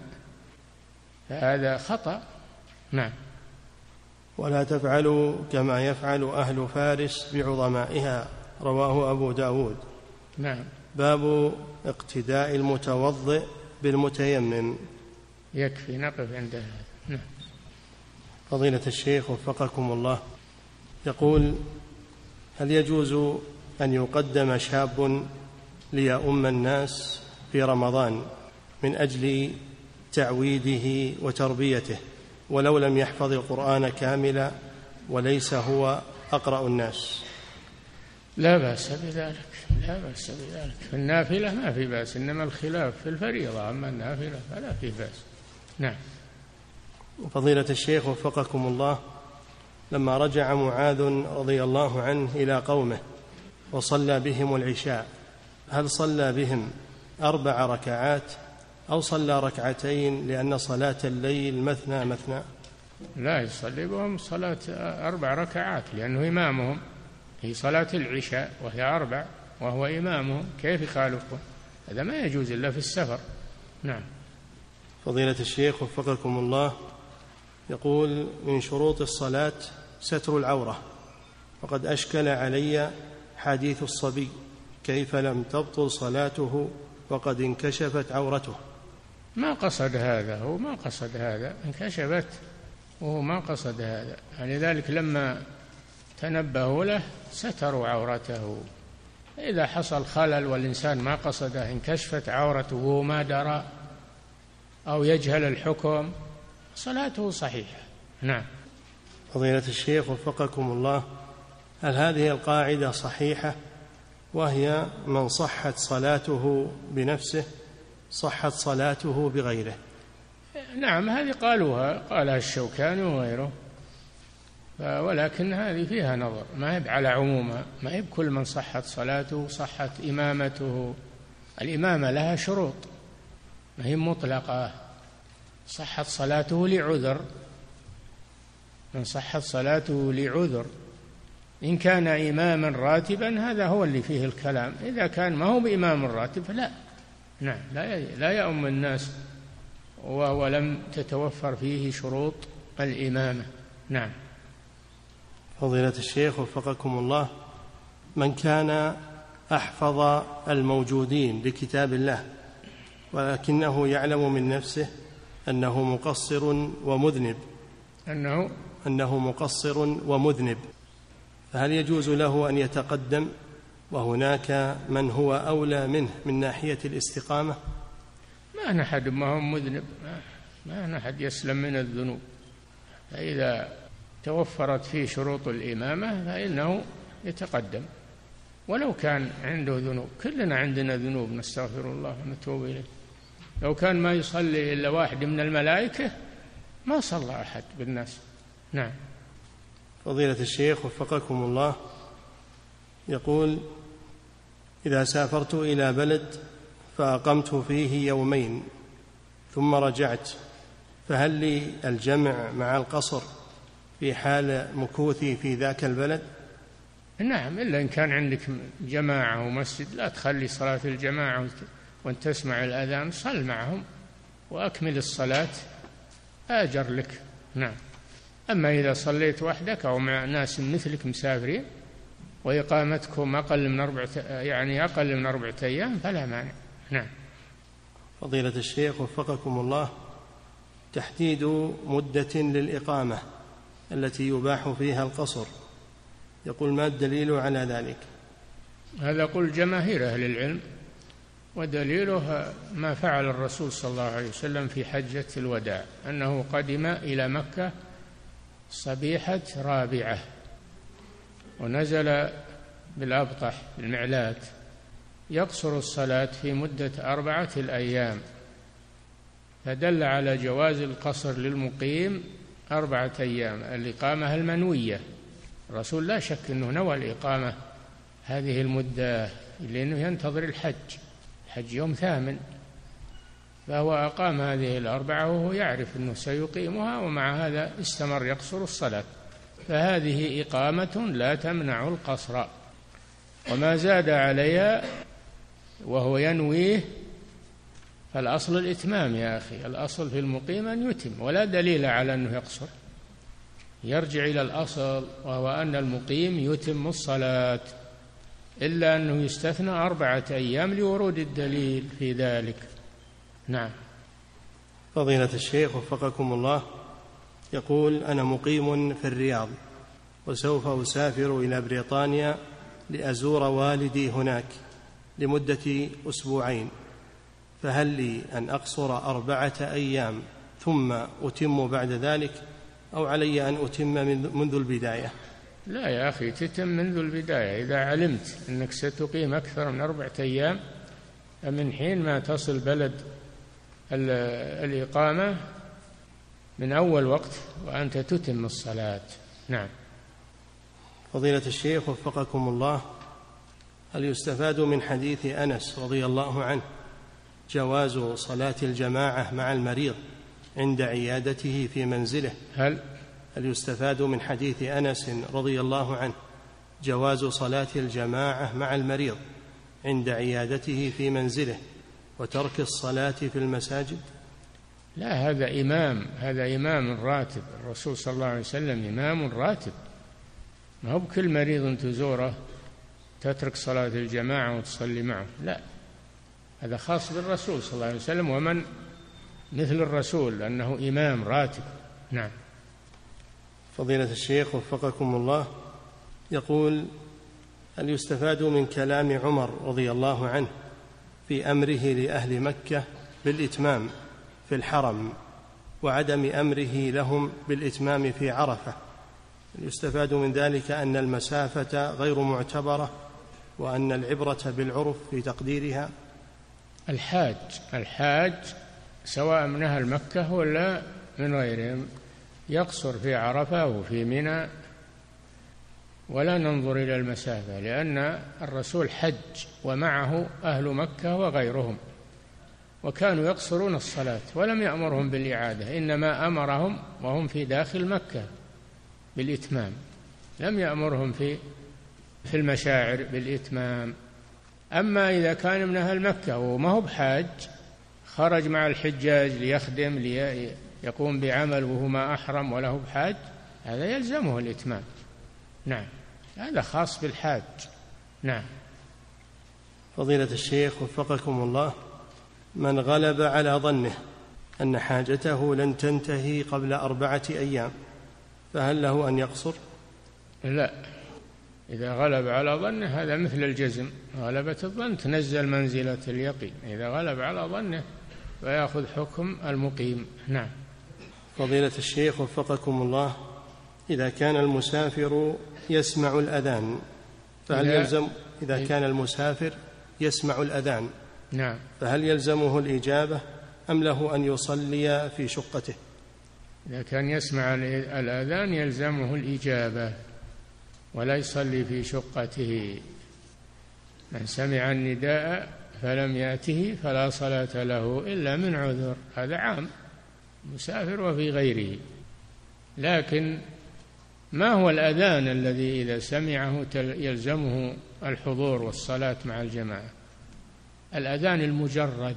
فهذا خطأ. نعم. ولا تفعلوا كما يفعل أهل فارس بعظمائها. رواه أبو داود. نعم. باب اقتداء المتوضئ بالمتيمم. يكفي نقف عند هذا. نعم. فضيلة الشيخ وفقكم الله، يقول: هل يجوز أن يقدم شاب ليؤم الناس في رمضان من أجل تعويده وتربيته، ولو لم يحفظ القرآن كاملا وليس هو أقرأ الناس؟ لا بأس بذلك، لا بأس بذلك. في النافلة ما في بأس، إنما الخلاف في الفريضة، أما النافلة فلا في بأس. نعم. فضيلة الشيخ وفقكم الله، لما رجع معاذ رضي الله عنه إلى قومه وصلى بهم العشاء، هل صلى بهم 4 ركعات أو صلى ركعتين لأن صلاة الليل مثنى مثنى؟ لا، يصلي بهم صلاة 4 ركعات لأنه إمامهم، هي صلاة العشاء وهي 4 وهو إمامهم، كيف يخالفه؟ هذا ما يجوز إلا في السفر. نعم. فضيلة الشيخ وفقكم الله، يقول: من شروط الصلاة ستر العورة، وقد أشكل علي حديث الصبي كيف لم تبطل صلاته وقد انكشفت عورته. ما قصد هذا، هو ما قصد هذا، انكشفت وهو ما قصد هذا، لذلك لما تنبهوا له ستروا عورته. إذا حصل خلل والإنسان ما قصده، انكشفت عورته وهو ما درى أو يجهل الحكم، صلاته صحيحة. نعم. فضيلة الشيخ وفقكم الله، هل هذه القاعدة صحيحة، وهي من صحت صلاته بنفسه صحت صلاته بغيره؟ نعم، هذه قالها الشوكاني وغيره، ولكن هذه فيها نظر، ما هي على عمومها، ما هي بكل من صحت صلاته صحت إمامته. الإمامة لها شروط، ما هي مطلقة. صحت صلاته لعذر، من صحت صلاته لعذر، إن كان إماما راتبا هذا هو اللي فيه الكلام، إذا كان ما هو بإمام راتب فلا. نعم، لا يؤم الناس وهو لم تتوفر فيه شروط الإمامة. نعم. فضيلة الشيخ وفقكم الله، من كان أحفظ الموجودين لكتاب الله ولكنه يعلم من نفسه أنه مقصر ومذنب، أنه مقصر ومذنب، فهل يجوز له أن يتقدم وهناك من هو أولى منه من ناحية الاستقامة؟ ما أحد ما هو مذنب، ما أحد يسلم من الذنوب، فإذا توفرت فيه شروط الإمامة فإنه يتقدم ولو كان عنده ذنوب. كلنا عندنا ذنوب، نستغفر الله ونتوب إليه. لو كان ما يصلي إلا واحد من الملائكة ما صلى أحد بالناس. نعم. فضيلة الشيخ وفقكم الله، يقول: إذا سافرت إلى بلد فأقمت فيه يومين ثم رجعت، فهل لي الجمع مع القصر في حال مكوثي في ذاك البلد؟ نعم، إلا إن كان عندك جماعة ومسجد لا تخلي صلاة الجماعة وأن تسمع الأذان، صل معهم وأكمل الصلاة آجر لك. نعم. أما إذا صليت وحدك أو مع ناس مثلك مسافرين وإقامتكم أقل من 4 أيام فلا مانع. نعم. فضيلة الشيخ وفقكم الله، تحديد مدة للإقامة التي يباح فيها القصر، يقول: ما الدليل على ذلك؟ هذا قول جماهير أهل العلم، ودليله ما فعل الرسول صلى الله عليه وسلم في حجة الوداع، أنه قدم إلى مكة صبيحة رابعة ونزل بالأبطح المعلات يقصر الصلاة في مدة 4 أيام، فدل على جواز القصر للمقيم 4 أيام، الإقامة المنوية. الرسول لا شك أنه نوى الإقامة هذه المدة لأنه ينتظر الحج يوم 8، فهو أقام هذه 4 وهو يعرف أنه سيقيمها، ومع هذا استمر يقصر الصلاة، فهذه إقامة لا تمنع القصر، وما زاد عليها وهو ينويه فالأصل الإتمام يا أخي، الأصل في المقيم أن يتم، ولا دليل على أنه يقصر، يرجع إلى الأصل وهو أن المقيم يتم الصلاة، إلا أنه يستثنى 4 أيام لورود الدليل في ذلك. نعم. فضيلة الشيخ وفقكم الله، يقول: أنا مقيم في الرياض وسوف أسافر إلى بريطانيا لأزور والدي هناك لمدة 2 أسبوعين، فهل لي أن أقصر 4 أيام ثم أتم بعد ذلك، أو علي أن أتم منذ البداية؟ لا يا أخي، تتم منذ البداية. إذا علمت أنك ستقيم أكثر من 4 أيام من حين ما تصل بلد الإقامة من أول وقت وأنت تتم الصلاة. نعم. فضيلة الشيخ وفقكم الله، هل يستفاد من حديث أنس رضي الله عنه جواز صلاة الجماعة مع المريض عند عيادته في منزله. هل يستفاد من حديث أنس رضي الله عنه جواز صلاة الجماعة مع المريض عند عيادته في منزله وترك الصلاة في المساجد؟ لا، هذا إمام راتب. الرسول صلى الله عليه وسلم إمام راتب، ما هو بكل مريض تزوره تترك صلاة الجماعة وتصلي معه، لا، هذا خاص بالرسول صلى الله عليه وسلم ومن مثل الرسول، لأنه إمام راتب. نعم. فضيلة الشيخ وفقكم الله، يقول: هل يستفاد من كلام عمر رضي الله عنه في أمره لأهل مكة بالإتمام في الحرم وعدم أمره لهم بالإتمام في عرفة؟ يستفاد من ذلك أن المسافة غير معتبرة وأن العبرة بالعرف في تقديرها؟ الحاج سواء من أهل مكة ولا من غيرهم يقصر في عرفة وفي منى، ولا ننظر إلى المسافة، لأن الرسول حج ومعه أهل مكة وغيرهم، وكانوا يقصرون الصلاة ولم يأمرهم بالإعادة، إنما أمرهم وهم في داخل مكة بالإتمام، لم يأمرهم في المشاعر بالإتمام. أما إذا كان من أهل مكة وما هو بحاج، خرج مع الحجاج ليخدم ليقوم بعمل وهو ما أحرم وله بحاج، هذا يلزمه الإتمام. نعم، هذا خاص بالحاج. نعم. فضيلة الشيخ وفقكم الله، من غلب على ظنه أن حاجته لن تنتهي قبل 4 أيام فهل له أن يقصر؟ لا، إذا غلب على ظنه هذا مثل الجزم، غلبة الظن تنزل منزلة اليقين، إذا غلب على ظنه فيأخذ حكم المقيم. نعم. فضيلة الشيخ وفقكم الله، إذا كان المسافر يسمع الأذان فهل يلزم إذا كان المسافر يسمع الأذان نعم، فهل يلزمه الإجابة أم له أن يصلي في شقته؟ إذا كان يسمع الأذان يلزمه الإجابة ولا يصلي في شقته. من سمع النداء فلم يأته فلا صلاة له إلا من عذر، هذا عام مسافر وفي غيره. لكن ما هو الأذان الذي إذا سمعه يلزمه الحضور والصلاة مع الجماعة؟ الأذان المجرد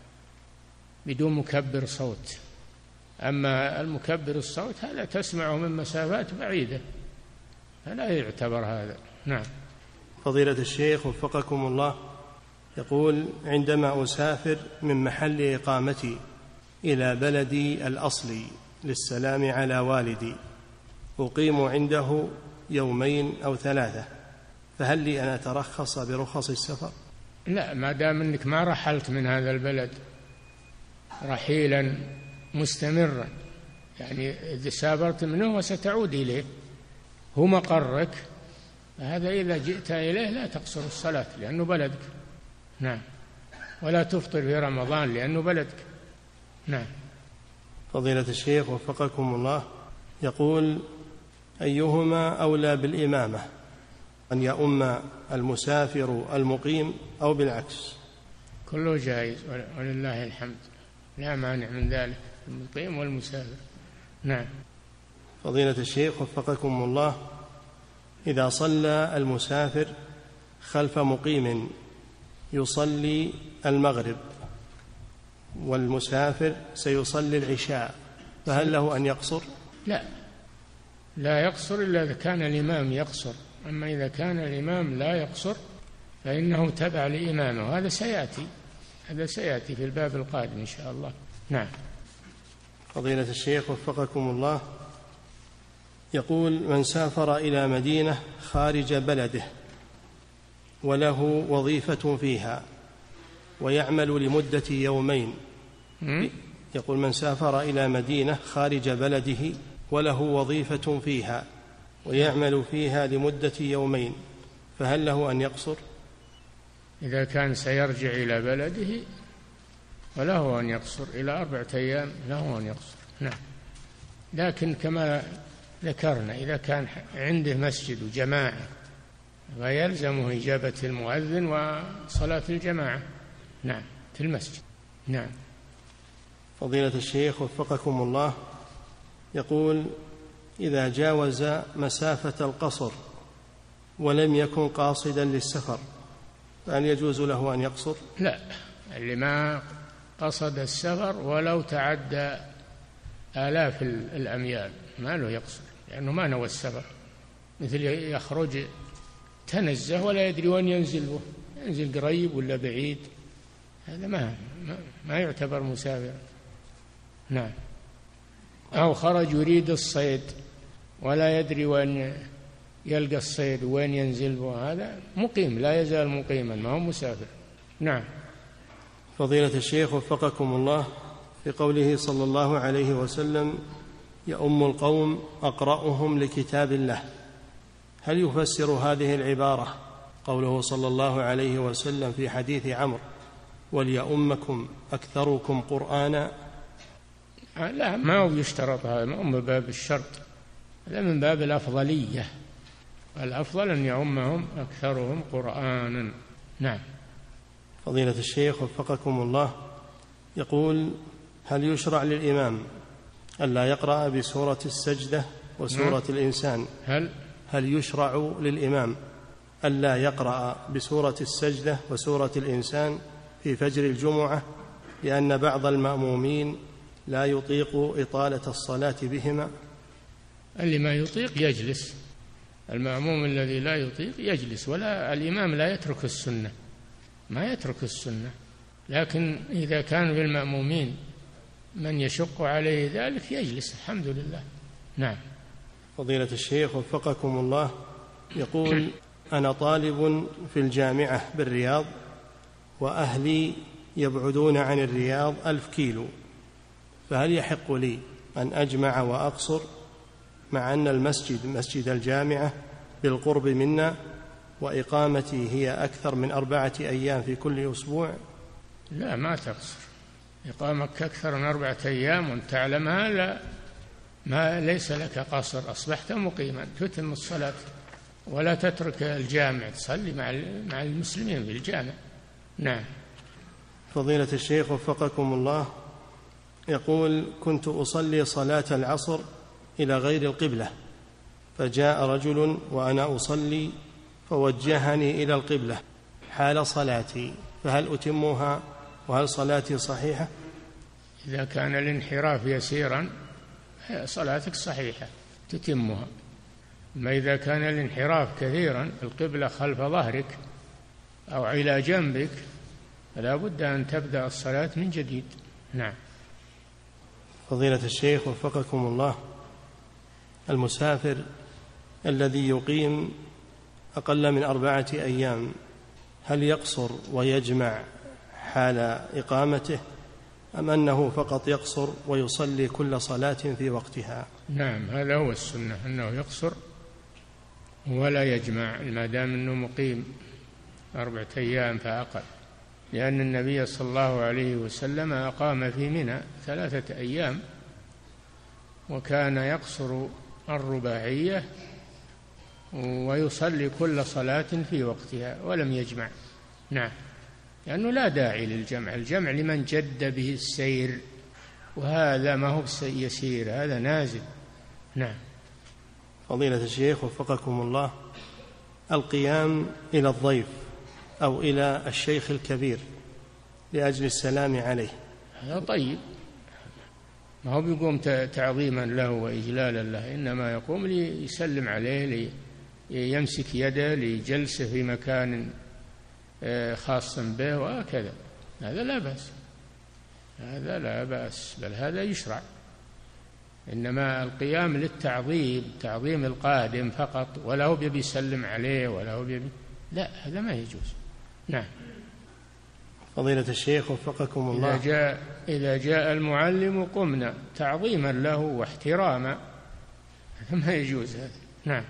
بدون مكبر صوت، أما المكبر الصوت هذا تسمعه من مسافات بعيدة فلا يعتبر هذا. نعم. فضيلة الشيخ وفقكم الله، يقول: عندما أسافر من محل إقامتي إلى بلدي الأصلي للسلام على والدي أقيم عنده 2 أو 3 فهل لي أن أترخص برخص السفر؟ لا، ما دام أنك ما رحلت من هذا البلد رحيلا مستمرا، يعني إذا سافرت منه وستعود إليه هو مقرك، فهذا إذا جئت إليه لا تقصر الصلاة لأنه بلدك. نعم. ولا تفطر في رمضان لأنه بلدك. نعم. فضيلة الشيخ وفقكم الله، يقول: أيهما أولى بالإمامة، أن يؤم المسافر المقيم أو بالعكس؟ كله جائز ولله الحمد، لا مانع من ذلك، المقيم والمسافر. نعم. فضيلة الشيخ وفقكم الله، إذا صلى المسافر خلف مقيم يصلي المغرب والمسافر سيصلي العشاء فهل له أن يقصر؟ لا يقصر إلا إذا كان الإمام يقصر، أما إذا كان الإمام لا يقصر فإنه تبع لإمامه، هذا سيأتي في الباب القادم إن شاء الله. نعم. فضيلة الشيخ وفقكم الله، يقول: من سافر إلى مدينة خارج بلده وله وظيفة فيها ويعمل لمدة 2 يقول: من سافر إلى مدينة خارج بلده وله وظيفة فيها ويعمل فيها لمدة 2 فهل له أن يقصر؟ إذا كان سيرجع إلى بلده وله أن يقصر إلى 4 أيام له أن يقصر. نعم. لكن كما ذكرنا إذا كان عنده مسجد وجماعة فيلزمه إجابة المؤذن وصلاة الجماعة. نعم، في المسجد. نعم. فضيلة الشيخ وفقكم الله، يقول: إذا جاوز مسافة القصر ولم يكن قاصدا للسفر فهل يجوز له أن يقصر؟ لا، اللي ما قصد السفر ولو تعدى آلاف الأميال ما له يقصر، لأنه ما نوى السفر. مثل يخرج تنزه ولا يدري وين ينزل قريب ولا بعيد، هذا ما يعتبر مسافر. نعم. أو خرج يريد الصيد ولا يدري وين يلقى الصيد وين ينزل، هذا مقيم، لا يزال مقيما، ما هو مسافر. نعم. فضيلة الشيخ وفقكم الله، في قوله صلى الله عليه وسلم: يؤم القوم أقرأهم لكتاب الله، هل يفسر هذه العبارة قوله صلى الله عليه وسلم في حديث عمرو: وليؤمكم أكثركم قرآنا؟ لا، ما هو يشترط هذا، ما هو من باب الشرط، هذا من باب الأفضلية، الأفضل أن يؤمهم أكثرهم قرآنا. نعم. فضيلة الشيخ وفقكم الله، يقول: هل يشرع للإمام ألا يقرأ بسورة السجدة وسورة الإنسان؟ هل يشرع للإمام ألا يقرأ بسورة السجدة وسورة الإنسان في فجر الجمعة، لأن بعض المأمومين لا يطيق إطالة الصلاة بهما؟ اللي ما يطيق يجلس، المأموم الذي لا يطيق يجلس، ولا الإمام لا يترك السنة، ما يترك السنة، لكن إذا كان في المأمومين من يشق عليه ذلك يجلس، الحمد لله. نعم. فضيلة الشيخ وفقكم الله، يقول: أنا طالب في الجامعة بالرياض وأهلي يبعدون عن الرياض 1000 كيلو، فهل يحق لي أن أجمع وأقصر مع أن مسجد الجامعة بالقرب منا وإقامتي هي أكثر من 4 أيام في كل أسبوع؟ لا، ما تقصر، إقامك أكثر من 4 أيام وأنت تعلمها، لا، ما ليس لك قصر، أصبحت مقيما، تتم الصلاة ولا تترك الجامع، تصلي مع المسلمين في الجامع. نعم. فضيلة الشيخ وفقكم الله، يقول: كنت أصلي صلاة العصر إلى غير القبلة، فجاء رجل وأنا أصلي فوجهني إلى القبلة حال صلاتي، فهل أتمها وهل صلاتي صحيحة؟ إذا كان الانحراف يسيرا صلاتك صحيحة تتمها، أما إذا كان الانحراف كثيرا، القبلة خلف ظهرك أو إلى جنبك، فلا بد أن تبدأ الصلاة من جديد. نعم. فضيلة الشيخ وفقكم الله، المسافر الذي يقيم أقل من 4 أيام هل يقصر ويجمع حال إقامته، أم أنه فقط يقصر ويصلي كل صلاة في وقتها؟ نعم، هذا هو السنة، أنه يقصر ولا يجمع ما دام أنه مقيم 4 أيام فأقل، لأن النبي صلى الله عليه وسلم أقام في منى 3 أيام وكان يقصر الرباعية ويصلي كل صلاة في وقتها ولم يجمع. نعم، لأنه لا داعي للجمع، الجمع لمن جد به السير، وهذا ما هو يسير، هذا نازل. نعم. فضيلة الشيخ وفقكم الله، القيام إلى الضيف أو إلى الشيخ الكبير لأجل السلام عليه هذا طيب، ما هو بيقوم تعظيما له وإجلالا له، إنما يقوم ليسلم عليه، ليمسك يده، لجلسه في مكان خاص به وهكذا، هذا لا بأس، هذا لا بأس، بل هذا يشرع. إنما القيام للتعظيم، تعظيم القادم فقط، ولا هو بيسلم عليه ولا هو لا، هذا ما يجوز. نعم. فضيلة الشيخ وفقكم الله، إذا جاء المعلم قمنا تعظيما له واحتراما، هذا ما يجوز هذا. نعم.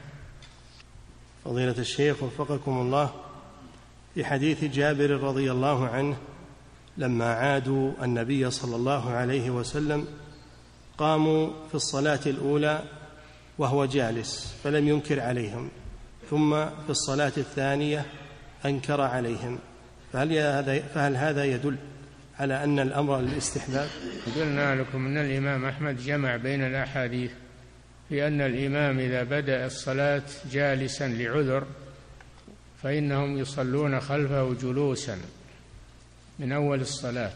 فضيلة الشيخ وفقكم الله، في حديث جابر رضي الله عنه لما عادوا النبي صلى الله عليه وسلم قاموا في الصلاة الأولى وهو جالس فلم ينكر عليهم، ثم في الصلاة الثانية أنكر عليهم، فهل هذا يدل على أن الأمر للاستحباب؟ قلنا لكم أن الإمام أحمد جمع بين الأحاديث في أن الإمام إذا بدأ الصلاة جالسا لعذر فإنهم يصلون خلفه جلوسا من أول الصلاة،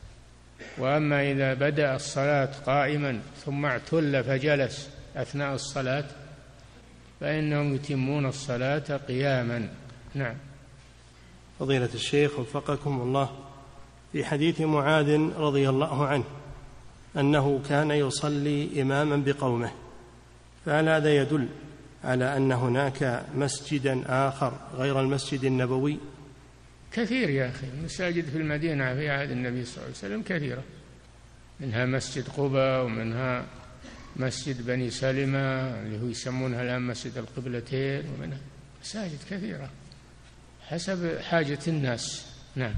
وأما إذا بدأ الصلاة قائما ثم اعتل فجلس أثناء الصلاة فإنهم يتمون الصلاة قياما. نعم. فضيلة الشيخ وفقكم الله، في حديث معاذ رضي الله عنه أنه كان يصلي إماما بقومه، فهل هذا يدل على أن هناك مسجدا آخر غير المسجد النبوي؟ كثير يا أخي، المساجد في المدينة في عهد النبي صلى الله عليه وسلم كثيرة، منها مسجد قباء ومنها مسجد بني سلمة اللي هو يسمونها الآن مسجد القبلتين، ومنها مساجد كثيرة حسب حاجة الناس. نعم.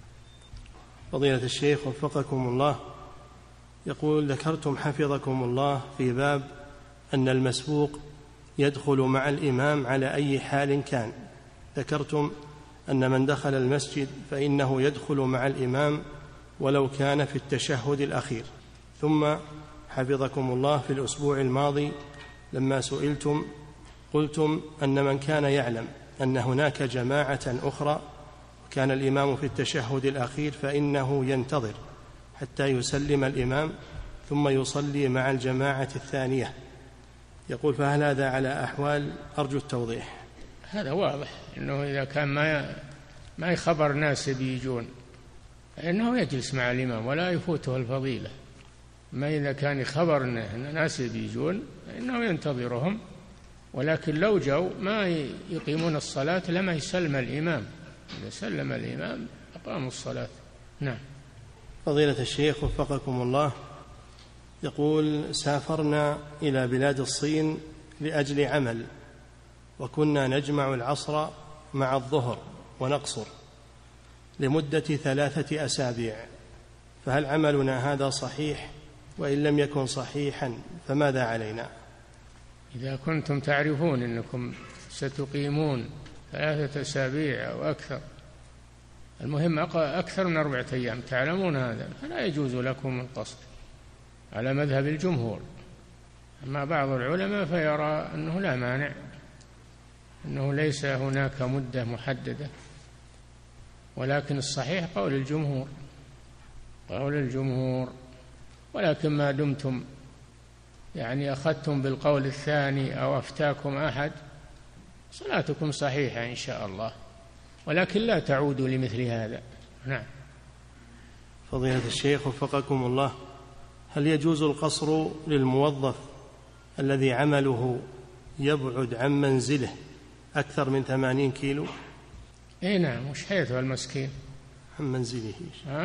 فضيلة الشيخ وفقكم الله، يقول: ذكرتم حفظكم الله في باب أن المسبوق يدخل مع الإمام على أي حال كان، ذكرتم أن من دخل المسجد فإنه يدخل مع الإمام ولو كان في التشهد الأخير، ثم حفظكم الله في الأسبوع الماضي لما سئلتم قلتم أن من كان يعلم أن هناك جماعة أخرى وكان الإمام في التشهد الأخير فإنه ينتظر حتى يسلم الإمام ثم يصلي مع الجماعة الثانية. يقول: فهل هذا على أحوال؟ أرجو التوضيح. هذا واضح أنه إذا كان ما يخبر ناس بيجون فإنه يجلس مع الإمام ولا يفوته الفضيلة، ما إذا كان يخبر أن ناس بيجون فإنه ينتظرهم، ولكن لو جو ما يقيمون الصلاة لما يسلم الإمام، إذا سلم الإمام أقاموا الصلاة. نعم. فضيلة الشيخ وفقكم الله، يقول: سافرنا إلى بلاد الصين لأجل عمل، وكنا نجمع العصر مع الظهر ونقصر لمدة 3 أسابيع، فهل عملنا هذا صحيح؟ وإن لم يكن صحيحا فماذا علينا؟ إذا كنتم تعرفون أنكم ستقيمون 3 أسابيع أو أكثر، المهم أكثر من 4 أيام، تعلمون هذا، فلا يجوز لكم القصر على مذهب الجمهور. أما بعض العلماء فيرى أنه لا مانع، أنه ليس هناك مدة محددة، ولكن الصحيح قول الجمهور. ولكن ما دمتم يعني أخذتم بالقول الثاني أو أفتاكم أحد صلاتكم صحيحة إن شاء الله، ولكن لا تعودوا لمثل هذا. نعم. فضيلة الشيخ وفقكم الله، هل يجوز القصر للموظف الذي عمله يبعد عن منزله أكثر من 80 كيلو؟ إيه نعم. وش حيث المسكين عن منزله؟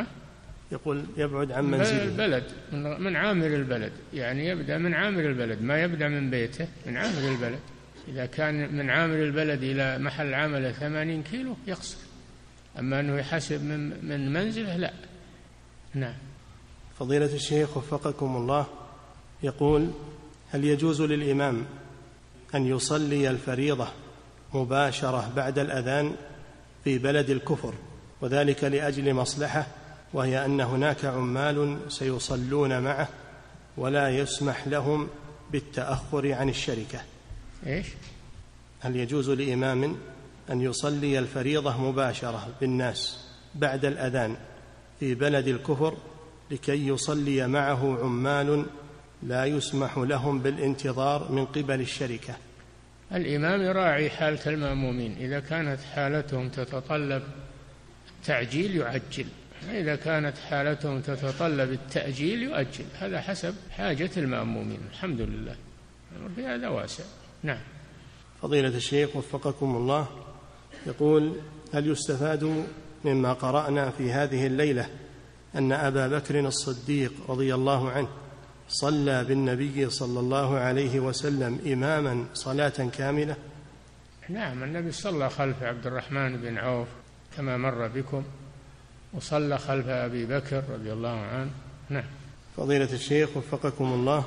يقول يبعد عن منزله البلد، من عامر البلد، يعني يبدأ من عامر البلد، ما يبدأ من بيته، من عامر البلد. إذا كان من عامر البلد إلى محل عمله 80 كيلو يقصر، أما أنه يحسب من منزله لا. نعم. فضيلة الشيخ وفقكم الله، يقول: هل يجوز للإمام أن يصلي الفريضة مباشرة بعد الأذان في بلد الكفر، وذلك لأجل مصلحة، وهي أن هناك عمال سيصلون معه ولا يسمح لهم بالتأخر عن الشركة؟ إيش؟ هل يجوز لإمام أن يصلي الفريضة مباشرة بالناس بعد الأذان في بلد الكفر لكي يصلي معه عمال لا يسمح لهم بالانتظار من قبل الشركة؟ الإمام يراعي حالة المأمومين، إذا كانت حالتهم تتطلب التعجيل يعجل، إذا كانت حالتهم تتطلب التأجيل يؤجل، هذا حسب حاجة المأمومين. الحمد لله، في هذا واسع. نعم. فضيلة الشيخ وفقكم الله، يقول: هل يستفاد مما قرأنا في هذه الليلة أن أبا بكر الصديق رضي الله عنه صلى بالنبي صلى الله عليه وسلم إماما صلاة كاملة؟ نعم، النبي صلى خلف عبد الرحمن بن عوف كما مر بكم، وصلى خلف أبي بكر رضي الله عنه. نعم. فضيلة الشيخ وفقكم الله،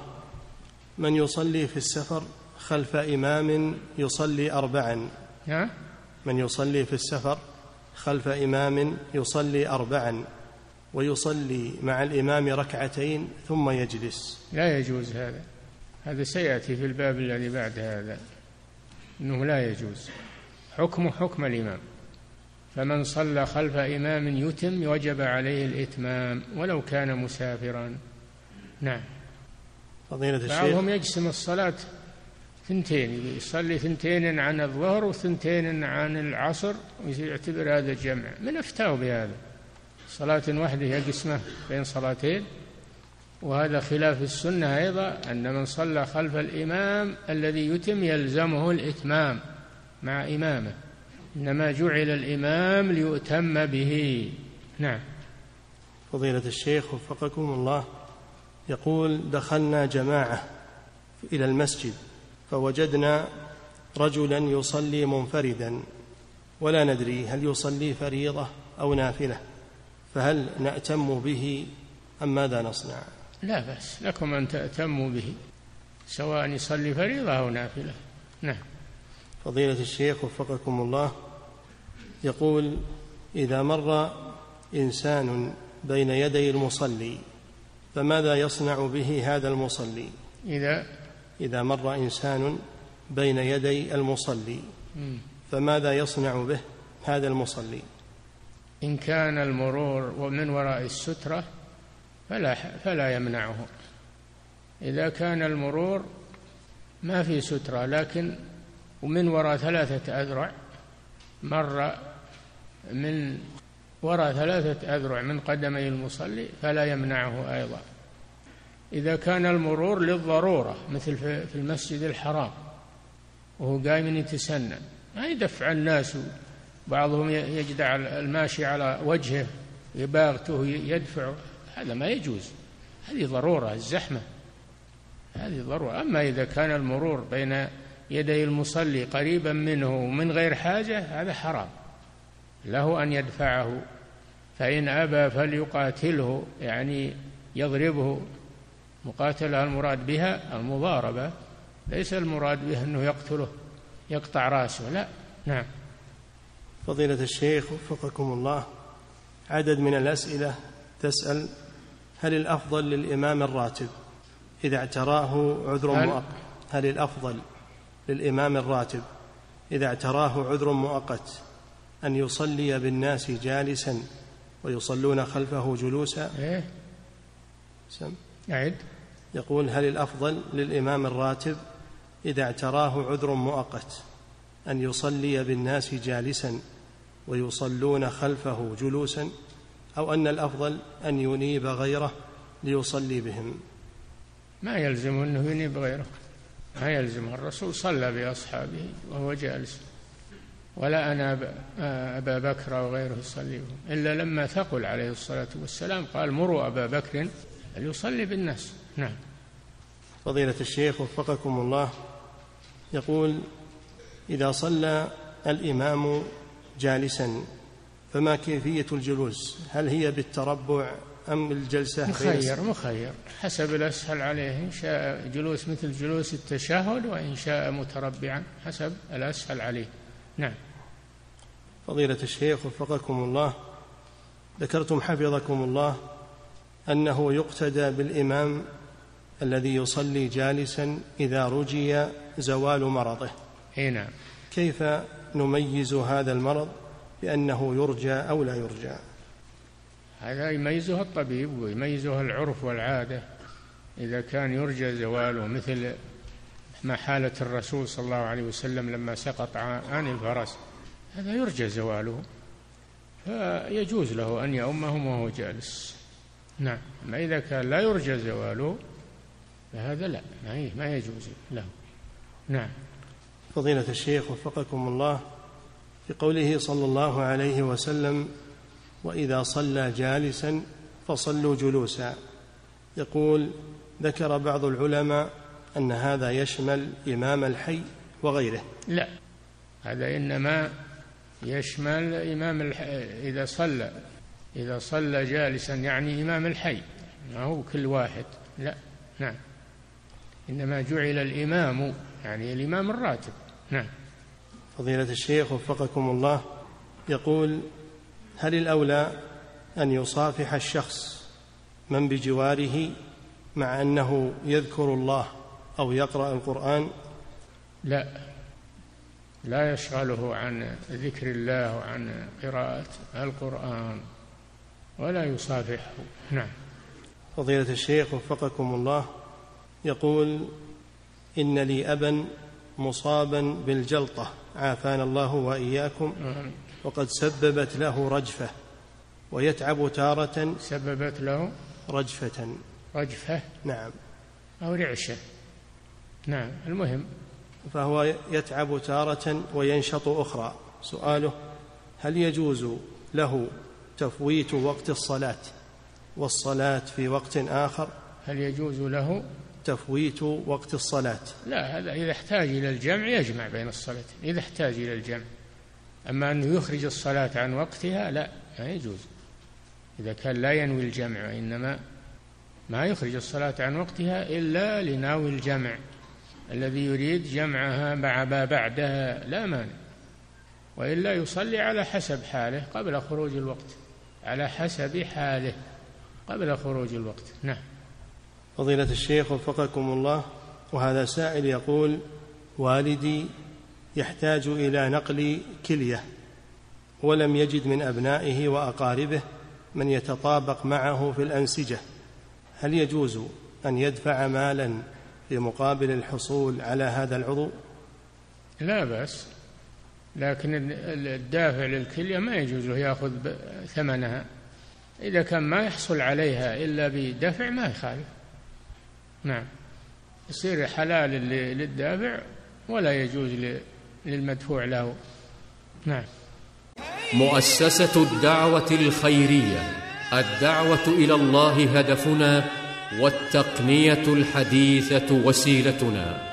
من يصلي في السفر خلف إمام يصلي 4، من يصلي في السفر خلف إمام يصلي 4 ويصلي مع الإمام ركعتين ثم يجلس؟ لا يجوز هذا، هذا سيأتي في الباب الذي بعد هذا، إنه لا يجوز، حكمه حكم الإمام، فمن صلى خلف إمام يتم وجب عليه الإتمام ولو كان مسافرا. نعم. فضيلة الشيخ، بعضهم يقسم الصلاة ثنتين، يصلي ثنتين عن الظهر وثنتين عن العصر ويعتبر هذا جمع، من أفتاه بهذا؟ صلاة واحدة يقسمه بين صلاتين، وهذا خلاف السنة أيضا، أن من صلى خلف الإمام الذي يتم يلزمه الإتمام مع إمامه، إنما جعل الإمام ليؤتم به. نعم. فضيلة الشيخ وفقكم الله، يقول: دخلنا جماعة إلى المسجد فوجدنا رجلا يصلي منفردا ولا ندري هل يصلي فريضة أو نافلة، فهل نأتم به أم ماذا نصنع؟ لا بأس لكم أن تأتموا به سواء يصلي فريضة أو نافلة. نعم. فضيلة الشيخ وفقكم الله، يقول: إذا مر إنسان بين يدي المصلي فماذا يصنع به هذا المصلي؟ إذا مر إنسان بين يدي المصلي فماذا يصنع به هذا المصلي؟ إن كان المرور ومن وراء السترة فلا يمنعه. إذا كان المرور ما في سترة لكن ومن وراء 3 أذرع، مر من وراء 3 أذرع من قدمي المصلي فلا يمنعه أيضا. إذا كان المرور للضرورة مثل في المسجد الحرام وهو قائم يتسنن، ما يدفع الناس، بعضهم يجدع الماشي على وجهه يباغته يدفع، هذا ما يجوز، هذه ضرورة، الزحمة هذه ضرورة. أما إذا كان المرور بين يدي المصلي قريبا منه ومن غير حاجة هذا حرام، له أن يدفعه، فإن أبى فليقاتله، يعني يضربه. مقاتلة المراد بها المضاربة، ليس المراد بها أنه يقتله يقطع رأسه، لا. نعم. فضيلة الشيخ وفقكم الله، عدد من الأسئلة تسأل: هل الأفضل للإمام الراتب إذا اعتراه عذر مؤقت، هل الأفضل للإمام الراتب إذا اعتراه عذر مؤقت أن يصلي بالناس جالسا ويصلون خلفه جلوسا؟ أعد. يقول: هل الأفضل للإمام الراتب إذا اعتراه عذر مؤقت أن يصلي بالناس جالسا ويصلون خلفه جلوسا، أو أن الأفضل أن ينيب غيره ليصلي بهم؟ ما يلزم أنه ينيب غيره، ما يلزم. الرسول صلى بأصحابه وهو جالس، ولا أنا أبا بكر وغيره يصلي بهم، إلا لما ثقل عليه الصلاة والسلام قال: مروا أبا بكر ليصلي بالناس. نعم. فضيلة الشيخ وفقكم الله، يقول: إذا صلى الإمام جالسا فما كيفية الجلوس؟ هل هي بالتربع أم الجلسة؟ مخير حسب الأسهل عليه، إن شاء جلوس مثل جلوس التشهد، وإن شاء متربعا حسب الأسهل عليه. نعم. فضيلة الشيخ وفقكم الله، ذكرتم حفظكم الله أنه يقتدى بالإمام الذي يصلي جالسا إذا رجي زوال مرضه. نعم. كيف نميز هذا المرض بأنه يرجى أو لا يرجى؟ هذا يميزه الطبيب ويميزه العرف والعادة. إذا كان يرجى زواله مثل ما حالة الرسول صلى الله عليه وسلم لما سقط عن الفرس، هذا يرجى زواله، فيجوز له أن يؤمهم وهو جالس. نعم. ما إذا كان لا يرجى زواله فهذا لا، ما يجوز له. نعم. فضيلة الشيخ وفقكم الله، في قوله صلى الله عليه وسلم: وإذا صلى جالسا فصلوا جلوسا، يقول: ذكر بعض العلماء أن هذا يشمل إمام الحي وغيره. لا، هذا إنما يشمل إمام الحي إذا صلى جالسا، يعني إمام الحي، ما هو كل واحد، لا. نعم. إنما جعل الإمام يعني الإمام الراتب. نعم. فضيلة الشيخ وفقكم الله، يقول: هل الأولى أن يصافح الشخص من بجواره مع أنه يذكر الله أو يقرأ القرآن؟ لا يشغله عن ذكر الله وعن قراءة القرآن ولا يصافحه. نعم. فضيلة الشيخ وفقكم الله، يقول: إن لي أبا مصابا بالجلطة عافانا الله وإياكم، وقد سببت له رجفة ويتعب تارة. سببت له رجفة؟ نعم. أو رعشة. نعم. المهم فهو يتعب تارة وينشط أخرى. سؤاله: هل يجوز له تفويت وقت الصلاة والصلاة في وقت آخر؟ هل يجوز له تفويت وقت الصلاة؟ لا، هذا إذا احتاج إلى الجمع يجمع بين الصلاتين، إذا احتاج إلى الجمع. أما أنه يخرج الصلاة عن وقتها لا يجوز، إذا كان لا ينوي الجمع، وإنما ما يخرج الصلاة عن وقتها إلا لناوي الجمع الذي يريد جمعها مع ما بعدها لا مانع، وإلا يصلي على حسب حاله قبل خروج الوقت، على حسب حاله قبل خروج الوقت. نعم. فضيلة الشيخ وفقكم الله، وهذا سائل يقول: والدي يحتاج إلى نقل كلية ولم يجد من أبنائه وأقاربه من يتطابق معه في الأنسجة، هل يجوز أن يدفع مالا في مقابل الحصول على هذا العضو؟ لا بأس، لكن الدافع للكلية ما يجوز له يأخذ ثمنها، إذا كان ما يحصل عليها إلا بدفع ما يخالف. نعم، يصير حلال للدافع ولا يجوز للمدفوع له. نعم. مؤسسة الدعوة الخيرية، الدعوة إلى الله هدفنا، والتقنية الحديثة وسيلتنا.